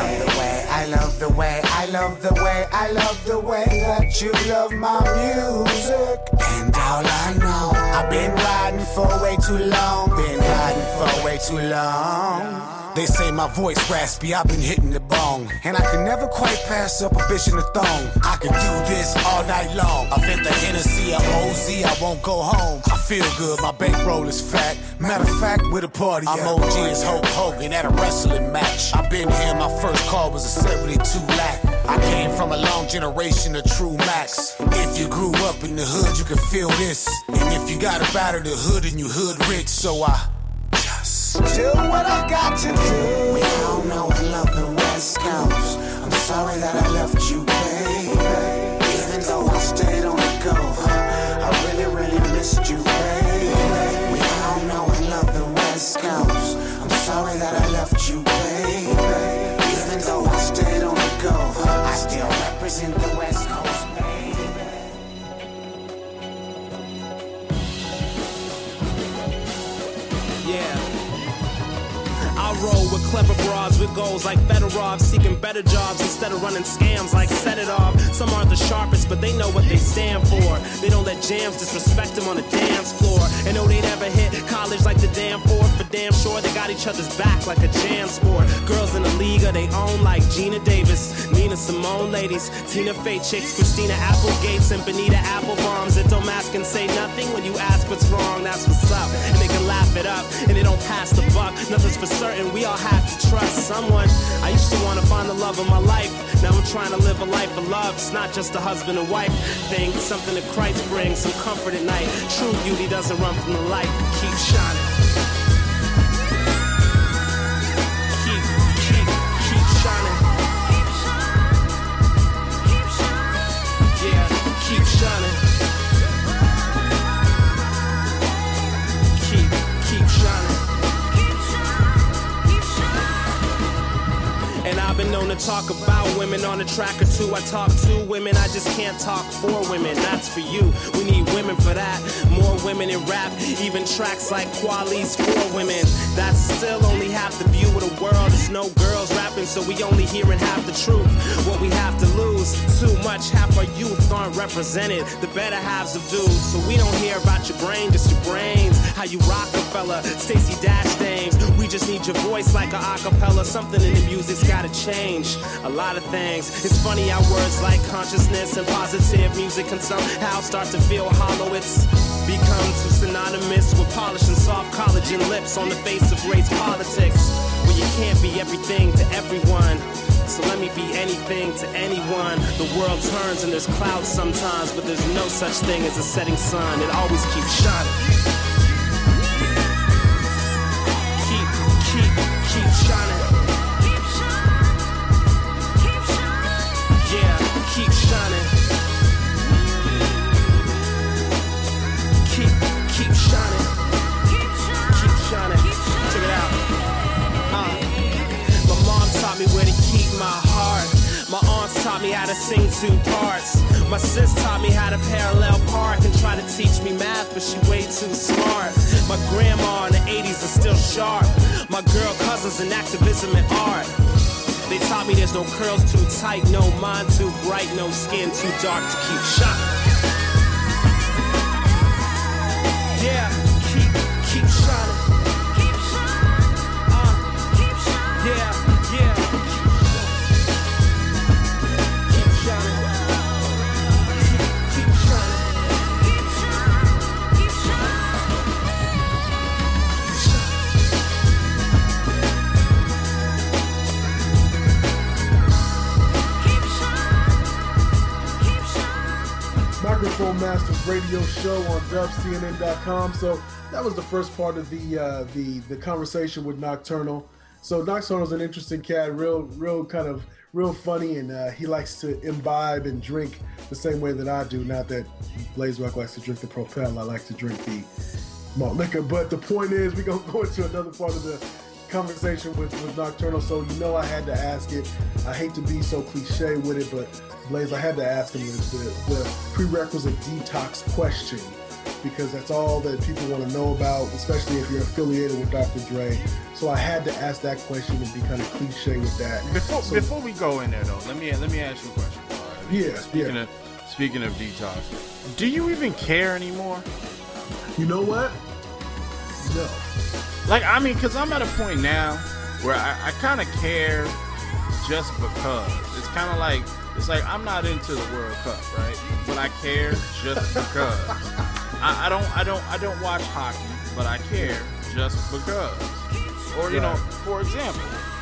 I love the way, I love the way, I love the way that you love my music. And all I know, I've been riding for way too long. Been riding for way too long. They say my voice raspy, I've been hitting the bong. And I can never quite pass up a bitch in the thong. I can do this all night long. I bet the Hennessy or OZ, I won't go home. I feel good, my bankroll is fat. Matter of fact, with a party, I'm OG as Hulk Hogan at a wrestling match. I've been here, my first call was a 72 lakh. I came from a long generation of true max. If you grew up in the hood, you can feel this. And if you got up out of the hood and you hood rich, so I just do what I got to do. We all know I love the West Coast. I'm sorry that I left you, baby. Even though I stayed on the go, I really, really missed you, baby. We all know I love the West Coast. I'm sorry that I left you, baby. Even though I stayed on the go, I still represent the West Coast, baby. Yeah. I roll with clever broads with goals like Fedorov, seeking better jobs instead of running scams like Set It Off. Some aren't the sharpest, but they know what they stand for. They don't let jams disrespect them on the dance floor. And know they never hit college like the damn fourth, but damn sure they got each other's back like a jam sport. Girls in the league of they own like Gina Davis, Nina Simone ladies, Tina Fey chicks, Christina Applegates and Benita Applebombs that don't ask and say nothing when you ask what's wrong. That's what's up, and they can laugh it up, and they don't pass the buck. Nothing's for certain, we all have to trust someone. I used to want to find the love of my life. Now I'm trying to live a life of love. It's not just a husband and wife thing. It's something that Christ brings, some comfort at night. True beauty doesn't run from the light. Keep shining. Keep shining. Yeah, keep shining. Keep shining. And I've been known to talk about women on a track or two. I talk to women, I just can't talk for women. That's for you, we need women for that. More women in rap, even tracks like Quali's for women. That's still only half the view of the world. There's no girls rapping, so we only hearing half the truth. What we have to lose news. Too much, half our youth aren't represented. The better halves of dudes. So we don't hear about your brain, just your brains. How you Rockefeller, Stacey Dash names. We just need your voice like a acapella. Something in the music's gotta change. A lot of things. It's funny how words like consciousness and positive music can somehow start to feel hollow. It's become too synonymous with polishing soft collagen lips on the face of race politics. Where you can't be everything to everyone. So let me be anything to anyone. The world turns and there's clouds sometimes, but there's no such thing as a setting sun. It always keeps shining. Keep shining. Yeah, keep shining. Keep shining. Keep shining. Check it out. My mom taught me where to keep my heart. My aunts taught me how to sing two parts. My sis taught me how to parallel park and try to teach me math, but she way too smart. My grandma in the 80s is still sharp. My girl cousins in activism and art. They taught me there's no curls too tight, no mind too bright, no skin too dark to keep shining. Yeah, keep shining. Yeah. Microphone Masters radio show on dubcnn.com. So that was the first part of the conversation with Nocturnal. So Nocturnal's an interesting cat, real funny, and he likes to imbibe and drink the same way that I do. Not that Blaze Rock likes to drink the Propel, I like to drink the malt liquor. But the point is, we're gonna go into another part of the conversation with Nocturnal. So I had to ask it. I hate to be so cliche with it, but Blaze, I had to ask him the prerequisite detox question, because that's all that people want to know about, especially if you're affiliated with Dr. Dre. So I had to ask that question and be kind of cliche with that. Before we go in there, though, let me ask you a question. Speaking of detox, do you even care anymore? You know what? No. Because I'm at a point now where I kind of care just because. It's like I'm not into the World Cup, right? But I care just because. I don't watch hockey, but I care just because. Or for example,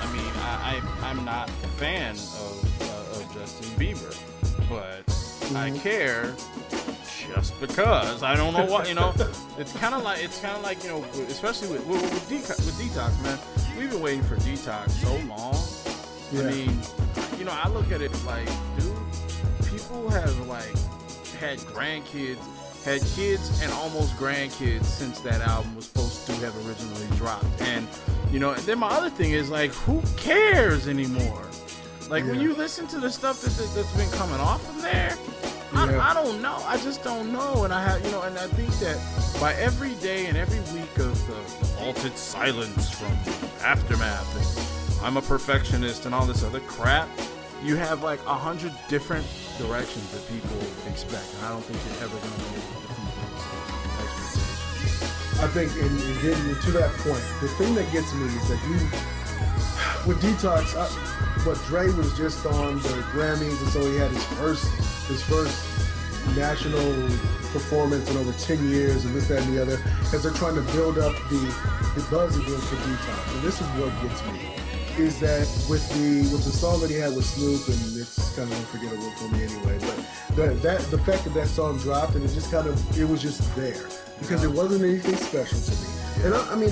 I'm not a fan of Justin Bieber, but I care just because. I don't know what, It's kind of like especially with Detox, man. We've been waiting for Detox so long. Yeah. I look at it like, dude, people have had grandkids, had kids and almost grandkids since that album was supposed to have originally dropped. And and then my other thing is, who cares anymore? When you listen to the stuff that's been coming off from there, I don't know. I just don't know. And I have, and I think that by every day and every week of the Altered Silence from Aftermath, and I'm a Perfectionist and all this other crap, you have 100 different directions that people expect, and I don't think you're ever going to be able to defeat those expectations. I think, and getting to that point, the thing that gets me is that with Detox, what Dre was just on the Grammys, and so he had his first national performance in over 10 years, and this, that, and the other, as they're trying to build up the buzz again for Detox. And this is what gets me, is that with the song that he had with Snoop, and it's kind of unforgettable for me anyway, but the fact that song dropped, and it was just there, because it wasn't anything special to me. And I'm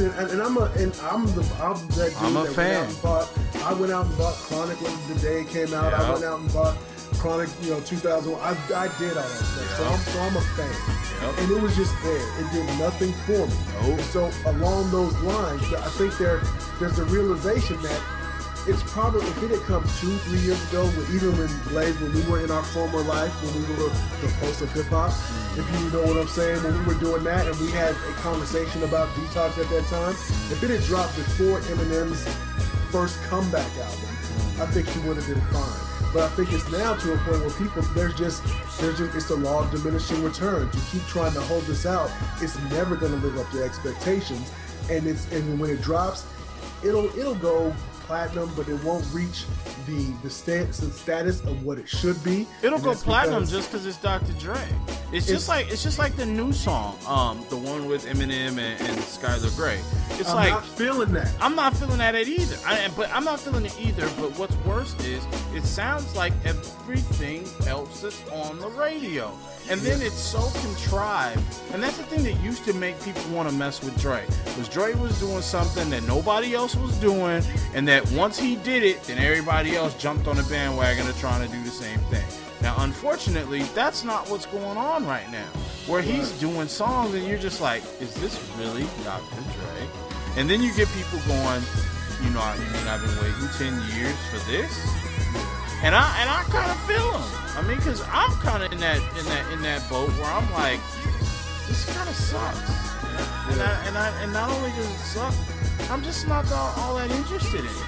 that dude I'm a fan. I went out and bought Chronic when the day it came out. Yep. I went out and bought Chronic, 2001. I did all that stuff. Yep. So I'm a fan. Yep. And it was just there. It did nothing for me. Nope. And so along those lines, I think there's a realization that it's probably, if it had come 2-3 years ago, when we were in our former life, when we were the pulse of hip hop, if you know what I'm saying, when we were doing that and we had a conversation about Detox at that time, if it had dropped before Eminem's first comeback album, I think he would have been fine. But I think it's now to a point where people, there's just it's the law of diminishing returns. You keep trying to hold this out, it's never going to live up to expectations. And when it drops, it'll go platinum, but it won't reach the status of what it should be. It'll go platinum just because it's Dr. Dre. It's just like the new song, the one with Eminem and Skylar Grey. I'm not feeling that. I'm not feeling that either. I'm not feeling it either. But what's worse is it sounds like everything else that's on the radio, and then it's so contrived. And that's the thing that used to make people want to mess with Dre. Was Dre was doing something that nobody else was doing, and that once he did it, then everybody else jumped on the bandwagon of trying to do the same thing. Now, unfortunately, that's not what's going on right now, where he's doing songs and you're just like, is this really Dr. Dre? And then you get people going, you mean I've been waiting 10 years for this? And I kind of feel him. I mean, because I'm kind of in that boat where I'm like, this kind of sucks. And not only does it suck, I'm just not all that interested in it.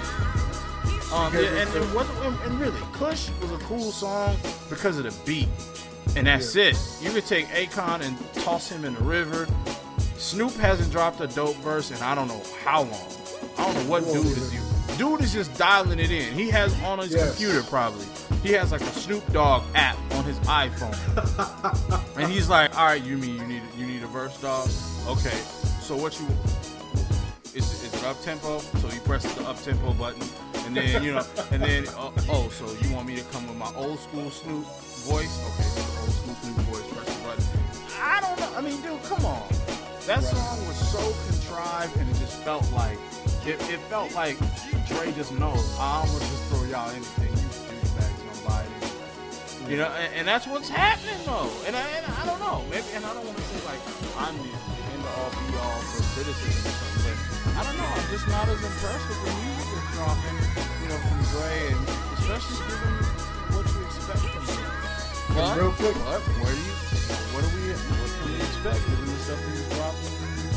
And really, Kush was a cool song because of the beat, and that's it. You could take Akon and toss him in the river. Snoop hasn't dropped a dope verse in I don't know how long. I don't know what dude is using. Dude is just dialing it in. He has on his computer probably. He has like a Snoop Dogg app on his iPhone, and he's like, "All right, you mean you need a verse, dog? Okay, so what you is it up tempo? So you press the up tempo button." And then, so you want me to come with my old school Snoop voice? Okay, so the old school Snoop voice, press the button. I don't know. I mean, dude, come on. That song was so contrived, and it just felt like, it felt like Dre just knows, I'm going to just throw y'all anything. You douchebags gonna buy it anyway. And that's what's happening, though. And I don't know. Maybe, and I don't want to say, like, I'm the end all be all for criticism or something, but I don't know. I'm just not as impressed with the music that's dropping, from Dre, and especially given what you expect from him. But real quick, what can we expect given the stuff he's dropping?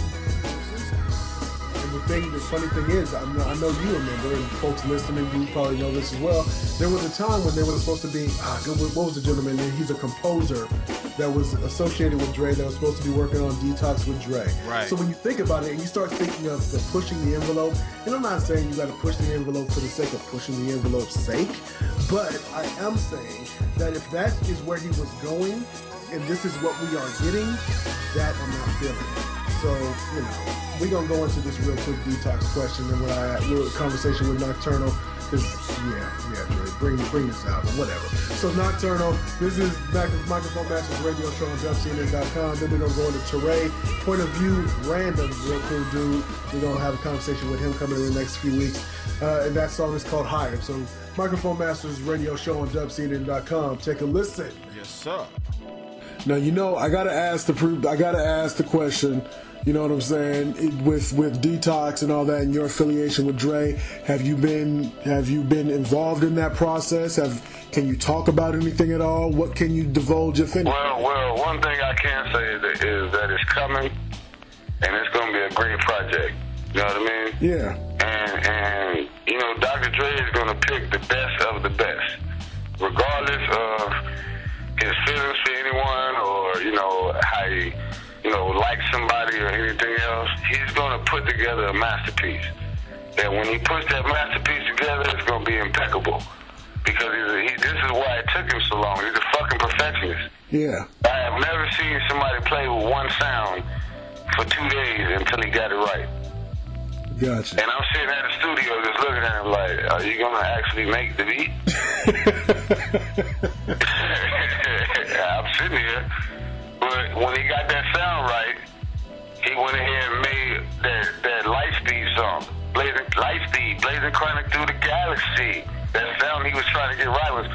And the funny thing is, I know you remember, and folks listening, you probably know this as well. There was a time when they were supposed to be, what was the gentleman? He's a composer that was associated with Dre that was supposed to be working on Detox with Dre. Right. So when you think about it, and you start thinking of the pushing the envelope, and I'm not saying you got to push the envelope for the sake of pushing the envelope's sake, but I am saying that if that is where he was going, and this is what we are getting, that I'm not feeling. So, we're going to go into this real quick Detox question and a conversation with Nocturnal, because, Dre, bring this out, or whatever. So, Nocturnal, this is Microphone Masters Radio Show on dubcnn.com. Then we're going to go into Teray, Point of View, random, real cool dude. We're going to have a conversation with him coming in the next few weeks. And that song is called Higher. So, Microphone Masters Radio Show on dubcnn.com. Take a listen. Yes, sir. Now, I gotta ask the question. You know what I'm saying? With Detox and all that, and your affiliation with Dre, have you been involved in that process? Can you talk about anything at all? What can you divulge, if anything? Well, one thing I can say is that it's coming, and it's going to be a great project. You know what I mean? Yeah. And Dr. Dre is going to pick the best of the best, regardless of his feelings for anyone or how he like somebody or anything else. He's going to put together a masterpiece. And when he puts that masterpiece together, it's going to be impeccable. Because this is why it took him so long. He's a fucking perfectionist. Yeah. I have never seen somebody play with one sound for 2 days until he got it right. Gotcha. And I'm sitting at the studio just looking at him like, are you going to actually make the beat? I'm sitting here. But when he got that sound right, he went ahead and made that Lightspeed song. Blazing Chronic Through the Galaxy. That sound he was trying to get right was...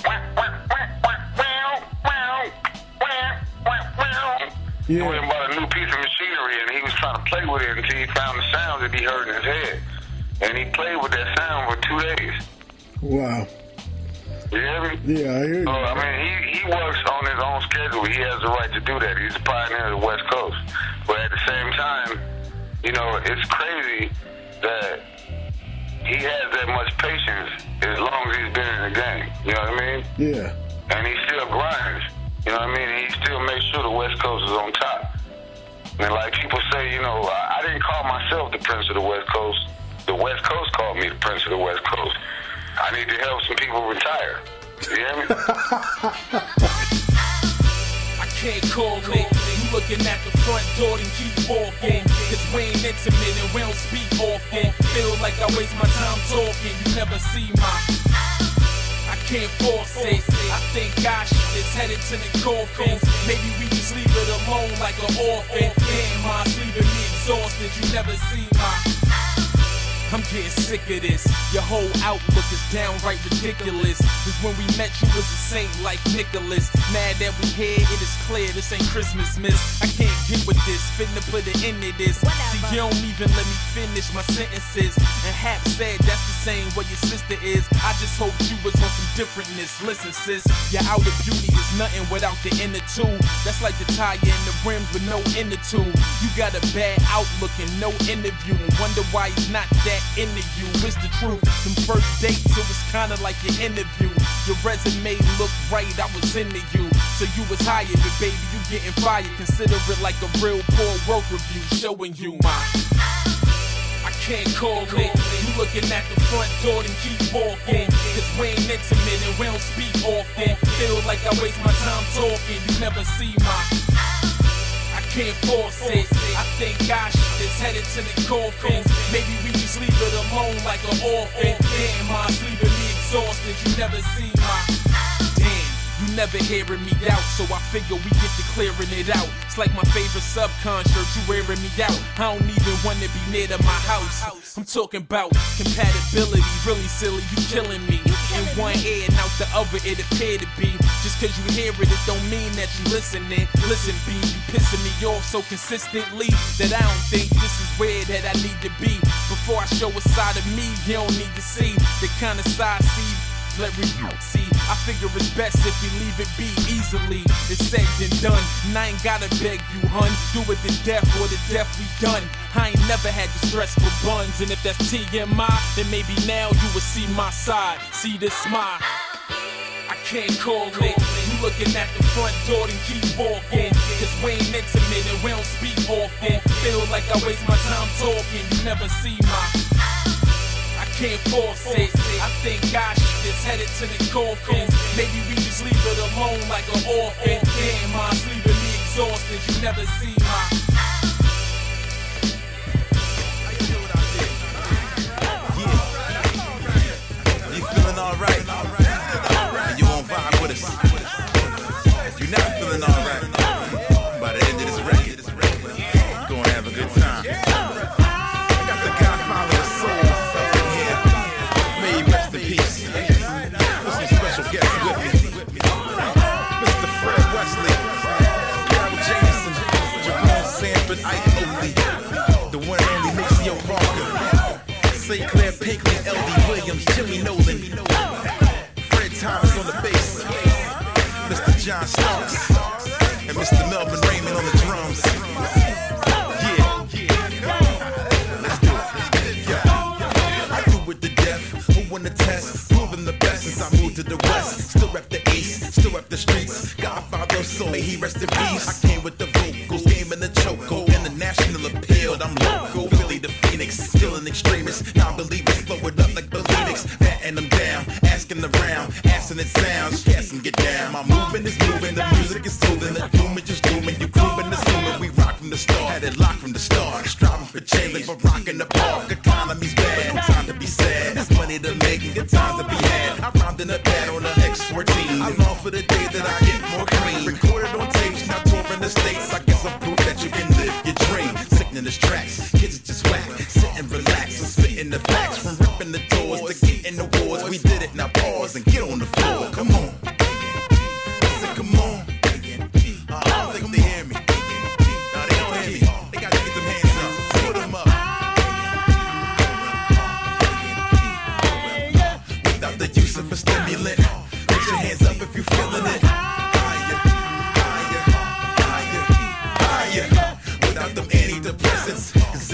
He went and bought a new piece of machinery, and he was trying to play with it until he found the sound that he heard in his head. And he played with that sound for 2 days. Wow. You hear me? Yeah, I hear you. So, I mean, he works on his own schedule. He has the right to do that. He's a pioneer of the West Coast. But at the same time, it's crazy that he has that much patience as long as he's been in the game. You know what I mean? Yeah. And he still grinds. You know what I mean? And he still makes sure the West Coast is on top. And like people say, you know, I didn't call myself the Prince of the West Coast. The West Coast called me the Prince of the West Coast. I need to help some people retire. You hear me? I can't call it. You looking at the front door and keep walking. Cause we ain't intimate and we don't speak often. Feel like I waste my time talking. You never see my... I can't force it. I think gosh is headed to the coffins. Maybe we just leave it alone like an orphan. Damn, mine's leaving me exhausted. You never see my... I'm getting sick of this. Your whole outlook is downright ridiculous. Cause when we met, you was a saint like Nicholas. Mad that we here, it is clear this ain't Christmas, miss. I can't get with this, finna put an end to this. See, you don't even let me finish my sentences. And Hap said that's the same way your sister is. I just hope you was on some differentness. Listen, sis, your outer beauty is nothing without the inner two. That's like the tire and the rims with no inner two. You got a bad outlook and no interview. And wonder why he's not that into you. It's the truth. Some first dates, it was kinda like your interview. Your resume looked right, I was into you. So you was hired, but baby, you getting fired. Consider it like a real poor work review, showing you my... I can't call it. You looking at the front door and keep walking. Cause we ain't intimate and we don't speak often. Feel like I waste my time talking. You never see my... I can't force it. I think gosh is headed to the coffins. Maybe we just leave it alone like an orphan. Damn, mine's leaving me exhausted. You never see my... Damn, you never hearing me out. So I figure we get to clearing it out. It's like my favorite subcon shirt, you wearing me out. I don't even want to be near to my house. I'm talking about compatibility, really silly, you killing me. In one ear and out the other it appear to be. Just cause you hear it, it don't mean that you listening. Listen, B, you pissing me off so consistently that I don't think this is where that I need to be. Before I show a side of me, you don't need to see the kind of side see. Let me see, I figure it's best if we leave it be easily. It's said and done, and I ain't gotta beg you, hun. Do it to death or the death we done. I ain't never had to stress for buns, and if that's TMI, then maybe now you will see my side. See this smile. I can't call it. You looking at the front door and keep walking. Cause we ain't intimate and we don't speak often. Feel like I waste my time talking. You never see my... I can't force it. I think gosh is headed to the coffins. Maybe we just leave it alone like an orphan. Damn, mine's leaving me exhausted. You never see my... Yeah. You feeling alright? And you won't vibe with us. You're not feeling alright. By the end of this record, you're gonna have a good time. I got the Godfather of Soul. Rest in peace. With some special guests with me. Mr. Fred Wesley, Carol Jameson, Javon Sanford, Ike Oakley, the one and only Maceo Parker, St. Clair Pinkley, L.D. Williams, Jimmy Nolan, Fred Thomas on the bass, Mr. John Starks, and Mr. Melvin Raymond on the drums. Yeah, let's do it. Yeah, I do with the deaf. Win the test, proving the best since I moved to the west. Still rep the east, still rep the streets. Godfather of Soul, may he rest in peace. I came with the vocals, game in the chokehold, and the national appeal. I'm local, Philly the Phoenix, still an extremist. Non-believers blow it up like Bellenix, batting them down, asking around, asking it sounds, gas and get down. My movement is moving, the music is soothing, the doom is just dooming. You grooving, assuming we rock from the start, had it locked from the start. Striving for change like we're rocking the park. Economy's bad, no time to be sad. There's money to making good times to be had. I rhymed in a pad on the X14. I long for the day that I get more clean. Recorded on tapes, now touring the states. I guess I'm proof that you can live your dream. Sickening the tracks, kids are just whack. Sit and relax, I'm spitting the facts. From ripping the doors to getting the wars. We did it, now pause and get on the floor. Come on. I said, come on. I don't think they hear me. No, they don't hear me. They gotta get them hands up. Put them up. Without the use of a stimulant, put your hands up if you're feeling it. Higher, higher, higher, higher. Without them antidepressants, cause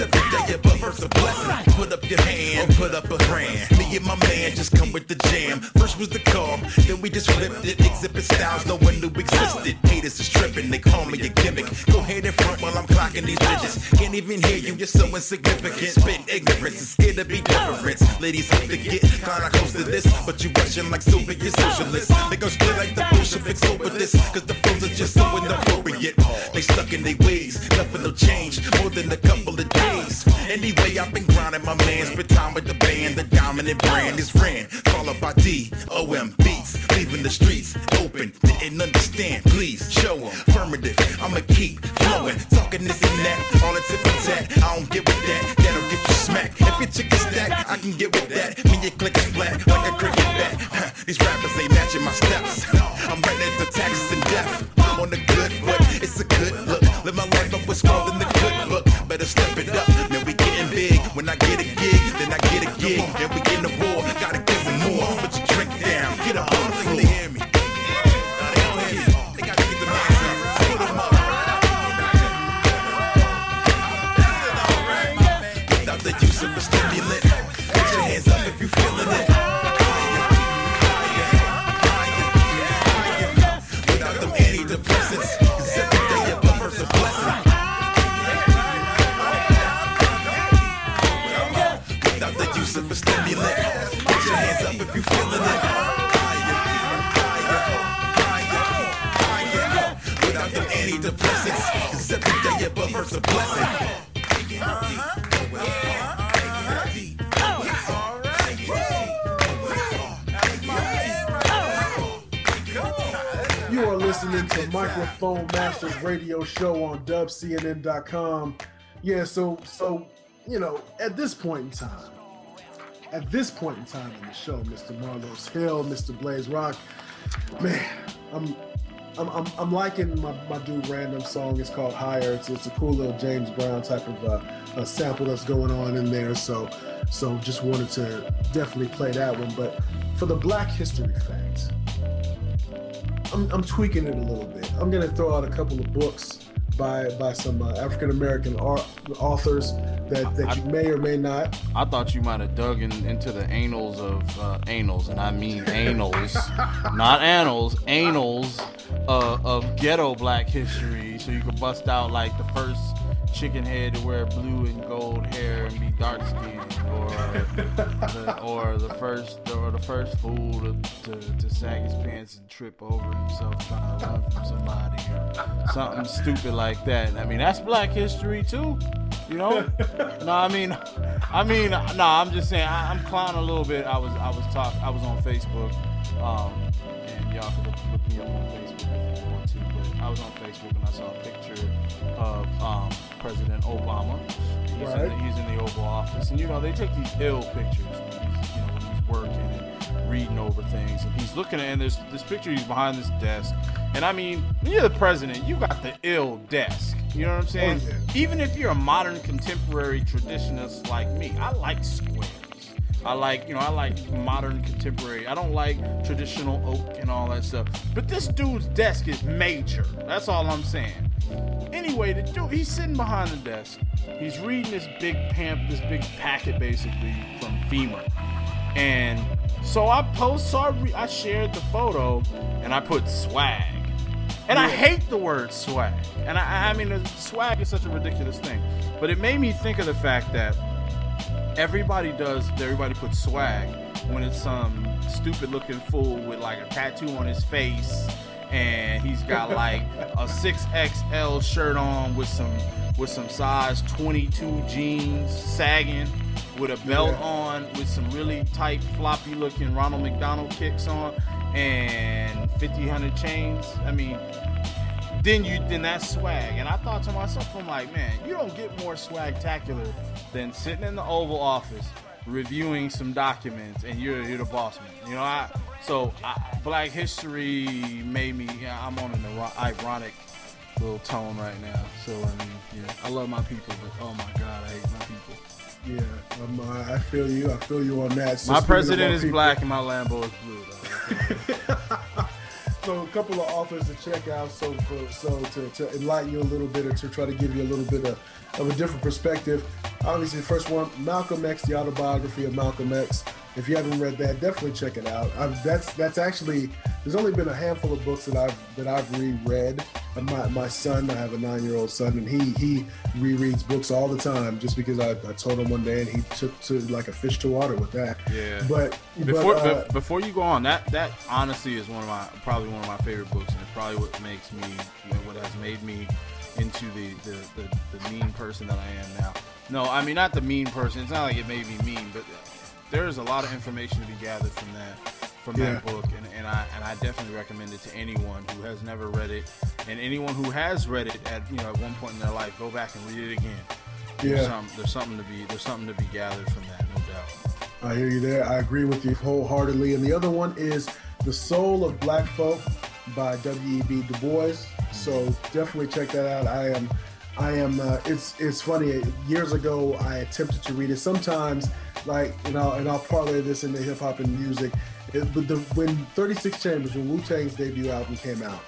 and put up a brand. Me and my man just come with the jam. First was the car, then we just flipped it. Exhibit styles no one knew existed. Haters is tripping, they call me a gimmick. Go ahead in front while I'm clocking these bitches. Can't even hear you, you're so insignificant. Spit ignorance, it's scared to be different. Ladies hope to get kinda close to this, but you rushing like Soviet socialists. They gon' split like the Bolsheviks over this, cause the fools are just so inappropriate. They stuck in their ways, nothing will change, more than a couple of days. Anyway, I've been grinding, my man, spent time with the band. The dominant brand is Ran, followed by D.O.M. Beats, leaving the streets open. Didn't understand, please show them. Affirmative, I'ma keep flowing, talking this and that, all the tip and tat. I don't get with that, that'll get you smacked. If your chick is stacked, I can get with that. Me, your click is flat, like a cricket bat. These rappers ain't matching my steps. I'm right at the taxes and death. On the good foot, it's a good look. Live my life up with scroll in the good book. Better step it up, man, we getting big. When I get a gig, then I get a gig. And we get in the war, gotta give them more. Put your drink down, get up on the floor. They hear me. They don't hear me. They gotta get the hands up. Put them up. Without the use of a stimulant, put your hands up if you feeling it. Without them antidepressants, cause every day your buffer's a blessing. Without the use of a stimulant, put your hands up if you feeling it. Without them antidepressants, cause every day your buffer's a blessing. You are listening to Microphone Masters Radio Show on dubcnn.com. Yeah, so you know, at this point in time in the show, Mr. Marlos Hill, Mr. Blaze Rock, man, I'm liking my dude Random song. It's called Higher. It's a cool little James Brown type of a sample that's going on in there. So just wanted to definitely play that one. But for the Black History facts, I'm tweaking it a little bit. I'm gonna throw out a couple of books by some African American authors that you may or may not. I thought you might have dug into the annals of annals, and I mean annals, not annals, annals of ghetto Black history, so you could bust out like the first chicken head to wear blue and gold hair and be dark skinned, or the first fool to sag his pants and trip over himself trying to run from somebody, or something stupid like that. I mean, that's Black history too, you know. No, I'm just saying I'm clowning a little bit. I was on Facebook, and y'all can look me up on Facebook if you want to. But I was on Facebook and I saw a picture of President Obama. He's in the Oval Office, and you know they take these ill pictures when he's working and reading over things, and he's looking at, and there's this picture, he's behind this desk, and I mean, when you're the president, you got the ill desk. You know what I'm saying? Oh, yeah. Even if you're a modern contemporary traditionalist like me, I like squares. I like modern contemporary. I don't like traditional oak and all that stuff. But this dude's desk is major. That's all I'm saying. Anyway, the dude, he's sitting behind the desk. He's reading this big packet basically from FEMA. And so I shared the photo and I put swag. And I hate the word swag. And I mean, swag is such a ridiculous thing. But it made me think of the fact that everybody puts swag when it's some stupid looking fool with like a tattoo on his face and he's got like a 6XL shirt on with some size 22 jeans sagging, with a belt on, with some really tight floppy looking Ronald McDonald kicks on, and 100 chains. I mean, then that's swag. And I thought to myself, I'm like, man, you don't get more swag-tacular than sitting in the Oval Office reviewing some documents and you're the boss man. You know, Black history made me, I'm on an ironic little tone right now. So, I mean, yeah, I love my people, but oh my God, I hate my people. Yeah, I feel you on that. So my president is black and my Lambo is blue, though. So a couple of authors to check out, so to enlighten you a little bit, or to try to give you a little bit of a different perspective. obviously the first one, Malcolm X, the autobiography of Malcolm X. If you haven't read that, definitely check it out. That's actually, there's only been a handful of books that I've reread. My son, I have a 9-year-old son, and he rereads books all the time just because I told him one day, and he took to like a fish to water with that. Yeah. But before you go on, that honestly is probably one of my favorite books, and it's probably what makes me, what has made me into the mean person that I am now. No, I mean, not the mean person. It's not like it made me mean, but there's a lot of information to be gathered from that book, and I definitely recommend it to anyone who has never read it, and anyone who has read it at one point in their life, go back and read it again. Yeah. There's something to be gathered from that, no doubt. I hear you there. I agree with you wholeheartedly. And the other one is The Soul of Black Folk by W.E.B. Du Bois. So definitely check that out. I am. It's funny. Years ago, I attempted to read it. Sometimes, like, and I'll parlay this into hip hop and music. When 36 Chambers, when Wu-Tang's debut album came out,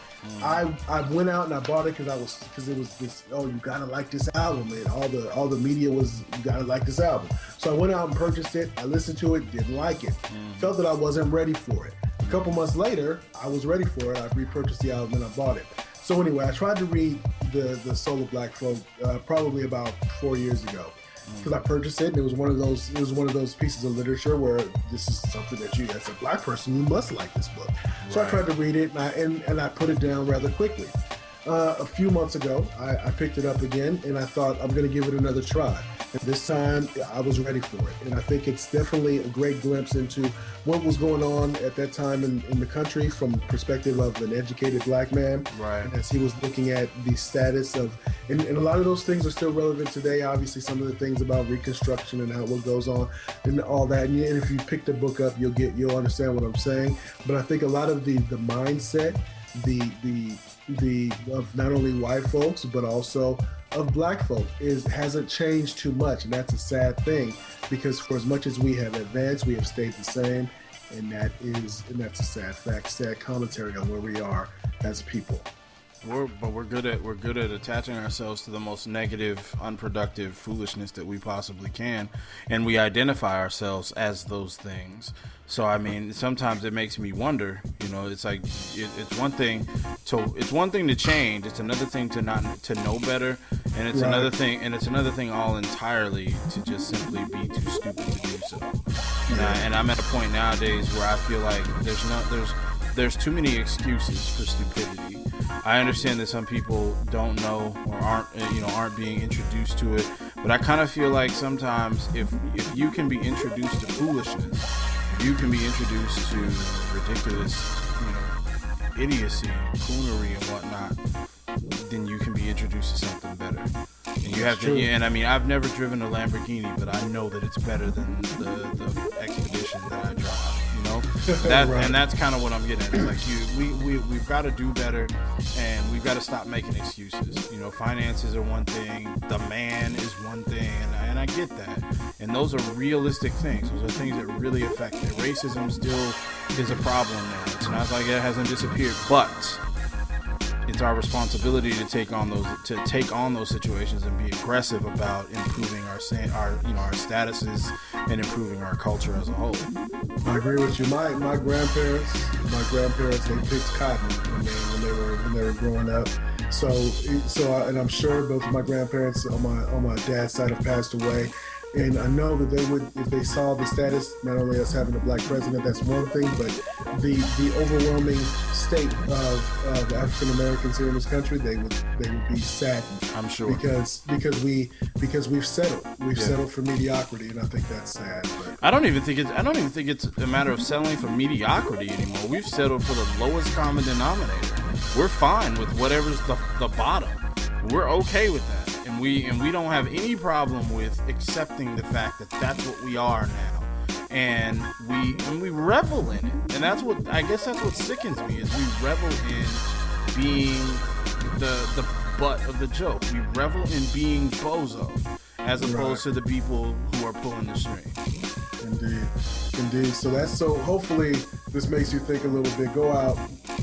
I went out and I bought it because it was this. Oh, you gotta like this album, and all the media was, you gotta like this album. So I went out and purchased it. I listened to it, didn't like it. Felt that I wasn't ready for it. A couple months later, I was ready for it. I repurchased the album and I bought it. So anyway, I tried to read the Soul of Black Folk probably about 4 years ago, because I purchased it, and it was one of those pieces of literature where this is something that as a Black person, you must like this book. So I tried to read it, and I put it down rather quickly. A few months ago, I picked it up again, and I thought I'm going to give it another try. And this time, I was ready for it. And I think it's definitely a great glimpse into what was going on at that time in the country from the perspective of an educated Black man. Right. And as he was looking at the status of, and a lot of those things are still relevant today. Obviously, some of the things about Reconstruction and what goes on and all that. And if you pick the book up, you'll understand what I'm saying. But I think a lot of the mindset, the of not only white folks but also of Black folk hasn't changed too much, and that's a sad thing, because for as much as we have advanced, we have stayed the same, and that's a sad fact, sad commentary on where we are as people. We're good at attaching ourselves to the most negative, unproductive foolishness that we possibly can, and we identify ourselves as those things. So I mean, sometimes it makes me wonder. It's like it's one thing to change. It's another thing to know better, and it's another thing all entirely to just simply be too stupid to do so. And I'm at a point nowadays where I feel like there's too many excuses for stupidity. I understand that some people don't know or aren't being introduced to it, but I kind of feel like sometimes if you can be introduced to foolishness, you can be introduced to ridiculous, idiocy, coonery, and whatnot, then you can be introduced to something better. And you have to, and I mean, I've never driven a Lamborghini, but I know that it's better than the Expedition that I drive. And that's kind of what I'm getting at. It's like we've got to do better, and we've got to stop making excuses. Finances are one thing, the man is one thing, and I get that. And those are realistic things. Those are things that really affect it. Racism still is a problem now. It's not like it hasn't disappeared, but it's our responsibility to take on those situations and be aggressive about improving our statuses and improving our culture as a whole. I agree with you. My grandparents they picked cotton when they were growing up. So and I'm sure both of my grandparents on my dad's side have passed away. And I know that they would, if they saw the status, not only us having a Black president, that's one thing, but the overwhelming state of African Americans here in this country, they would be saddened. I'm sure, because we've settled. We've settled for mediocrity, and I think that's sad. But I don't even think it's a matter of settling for mediocrity anymore. We've settled for the lowest common denominator. We're fine with whatever's the bottom. We're okay with that. And we don't have any problem with accepting the fact that that's what we are now, and we revel in it. And that's what sickens me is we revel in being the butt of the joke. We revel in being bozo as opposed to the people who are pulling the string. Indeed. So hopefully this makes you think a little bit. Go out,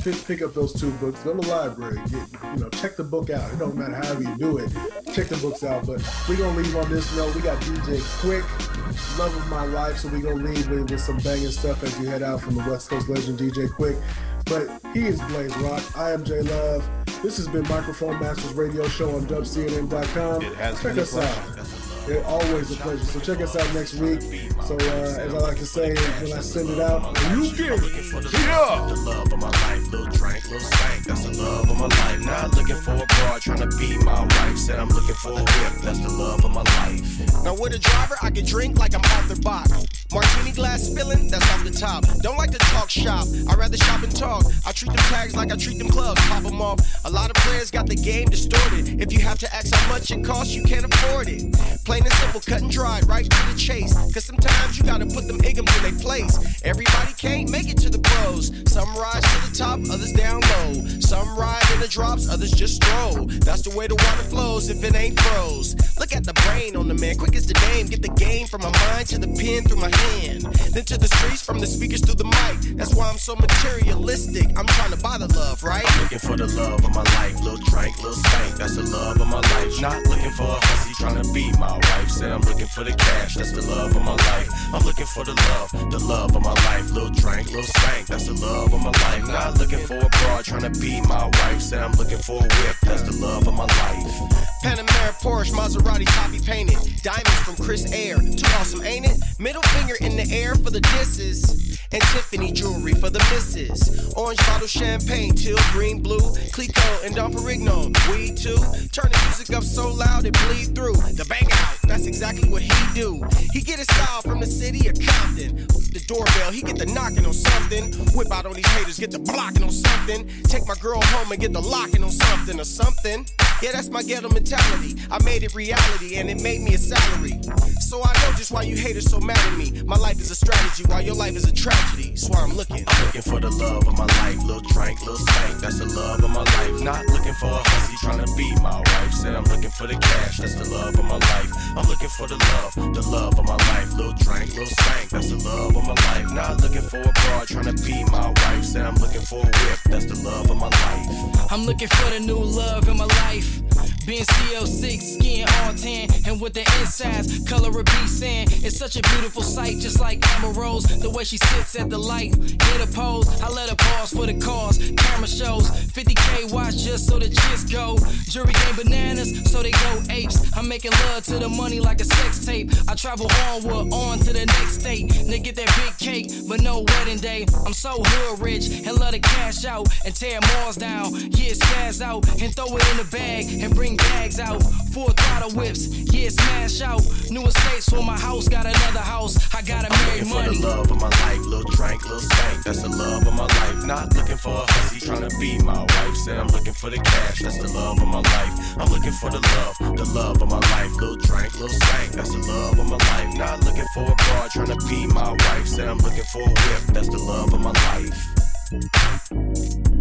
pick up those 2 books. Go to the library. Check the book out. It don't matter however you do it. Check the books out. But we're going to leave on this note. We got DJ Quick, Love of My Life. So we're going to leave with some banging stuff as you head out from the West Coast legend DJ Quick. But he is Blaze Rock. I am J Love. This has been Microphone Masters Radio Show on dubcnn.com. Check us out. It's always a pleasure. So check us out next week. So as I like to say when I send it out, you get it. The love of my life, little drink, little stank. That's the love of my life. Not looking for a broad, trying to be my wife. Said I'm looking for a whip. That's the love of my life. Now with a driver, I can drink like I'm Arthur Bach. Martini glass spilling, that's off the top. Don't like to talk shop, I'd rather shop and talk. I treat them tags like I treat them clubs, pop them off. A lot of players got the game distorted. If you have to ask how much it costs, you can't afford it. Plain and simple, cut and dry, right to the chase. Cause sometimes you gotta put them igums in their place. Everybody can't make it to the pros. Some rise to the top, others down low. Some ride in the drops, others just stroll. That's the way the water flows if it ain't froze. Look at the brain on the man, quick as the name. Get the game from my mind to the pen through my hand. Then to the streets, from the speakers through the mic. That's why I'm so materialistic. I'm trying to buy the love, right? I'm looking for the love of my life. Little drink, little stank. That's the love of my life. Not looking for a hussy, trying to be my wife. Said I'm looking for the cash. That's the love of my life. I'm looking for the love of my life. Little drink, little stank. That's the love of my life. Not looking for a broad, trying to be my wife. Said I'm looking for a whip. That's the love of my life. Panamera, Porsche, Maserati, copy painted. Diamonds from Chris Air. Too awesome, ain't it? Middle finger in the air for the disses. And Tiffany jewelry for the misses. Orange bottle champagne, teal, green, blue. Clico and Dom Perignon, weed too. Turn the music up so loud it bleed through. The bang out, that's exactly what he do. He get his style from the city of Compton. The doorbell, he get the knocking on something. Whip out on these haters, get the blocking on something. Take my girl home and get the locking on something or something. Yeah, that's my ghetto mentality. I made it reality and it made me a salary. So I know just why you haters so mad at me. My life is a strategy while your life is a tragedy. That's why I'm looking for the love of my life. Little drink, little stank. That's the love of my life. Not looking for a hussy, trying to be my wife. Said I'm looking for the cash. That's the love of my life. I'm looking for the love of my life. Little drink, little stank. That's the love of my life. Not looking for a broad, trying to be my wife. Said I'm looking for a whip. That's the love of my life. I'm looking for the new love in my life. Being CO6, skin all tan, and with the insides, color of beef sand. It's such a beautiful sight, just like Amber Rose. The way she sits at the light, hit a pose. I let her pause for the cause. Camera shows, 50K watch just so the chicks go. Jury game bananas, so they go apes. I'm making love to the money like a sex tape. I travel onward, on to the next state. They get that big cake, but no wedding day. I'm so hood rich, and love to cash out and tear malls down. Yeah, spaz out, and throw it in the bag, and bring bags out. Full throttle whips, yeah, smash out. New estates for my house, got another house. I gotta marry money. For the love of my life, little drink, little stank. That's the love of my life. Not looking for a hussy, trying to be my wife. Said I'm looking for the cash. That's the love of my life. I'm looking for the love of my life. Little drink, little stank. That's the love of my life. Not looking for a broad, trying to be my wife. Said I'm looking for a whip. That's the love of my life.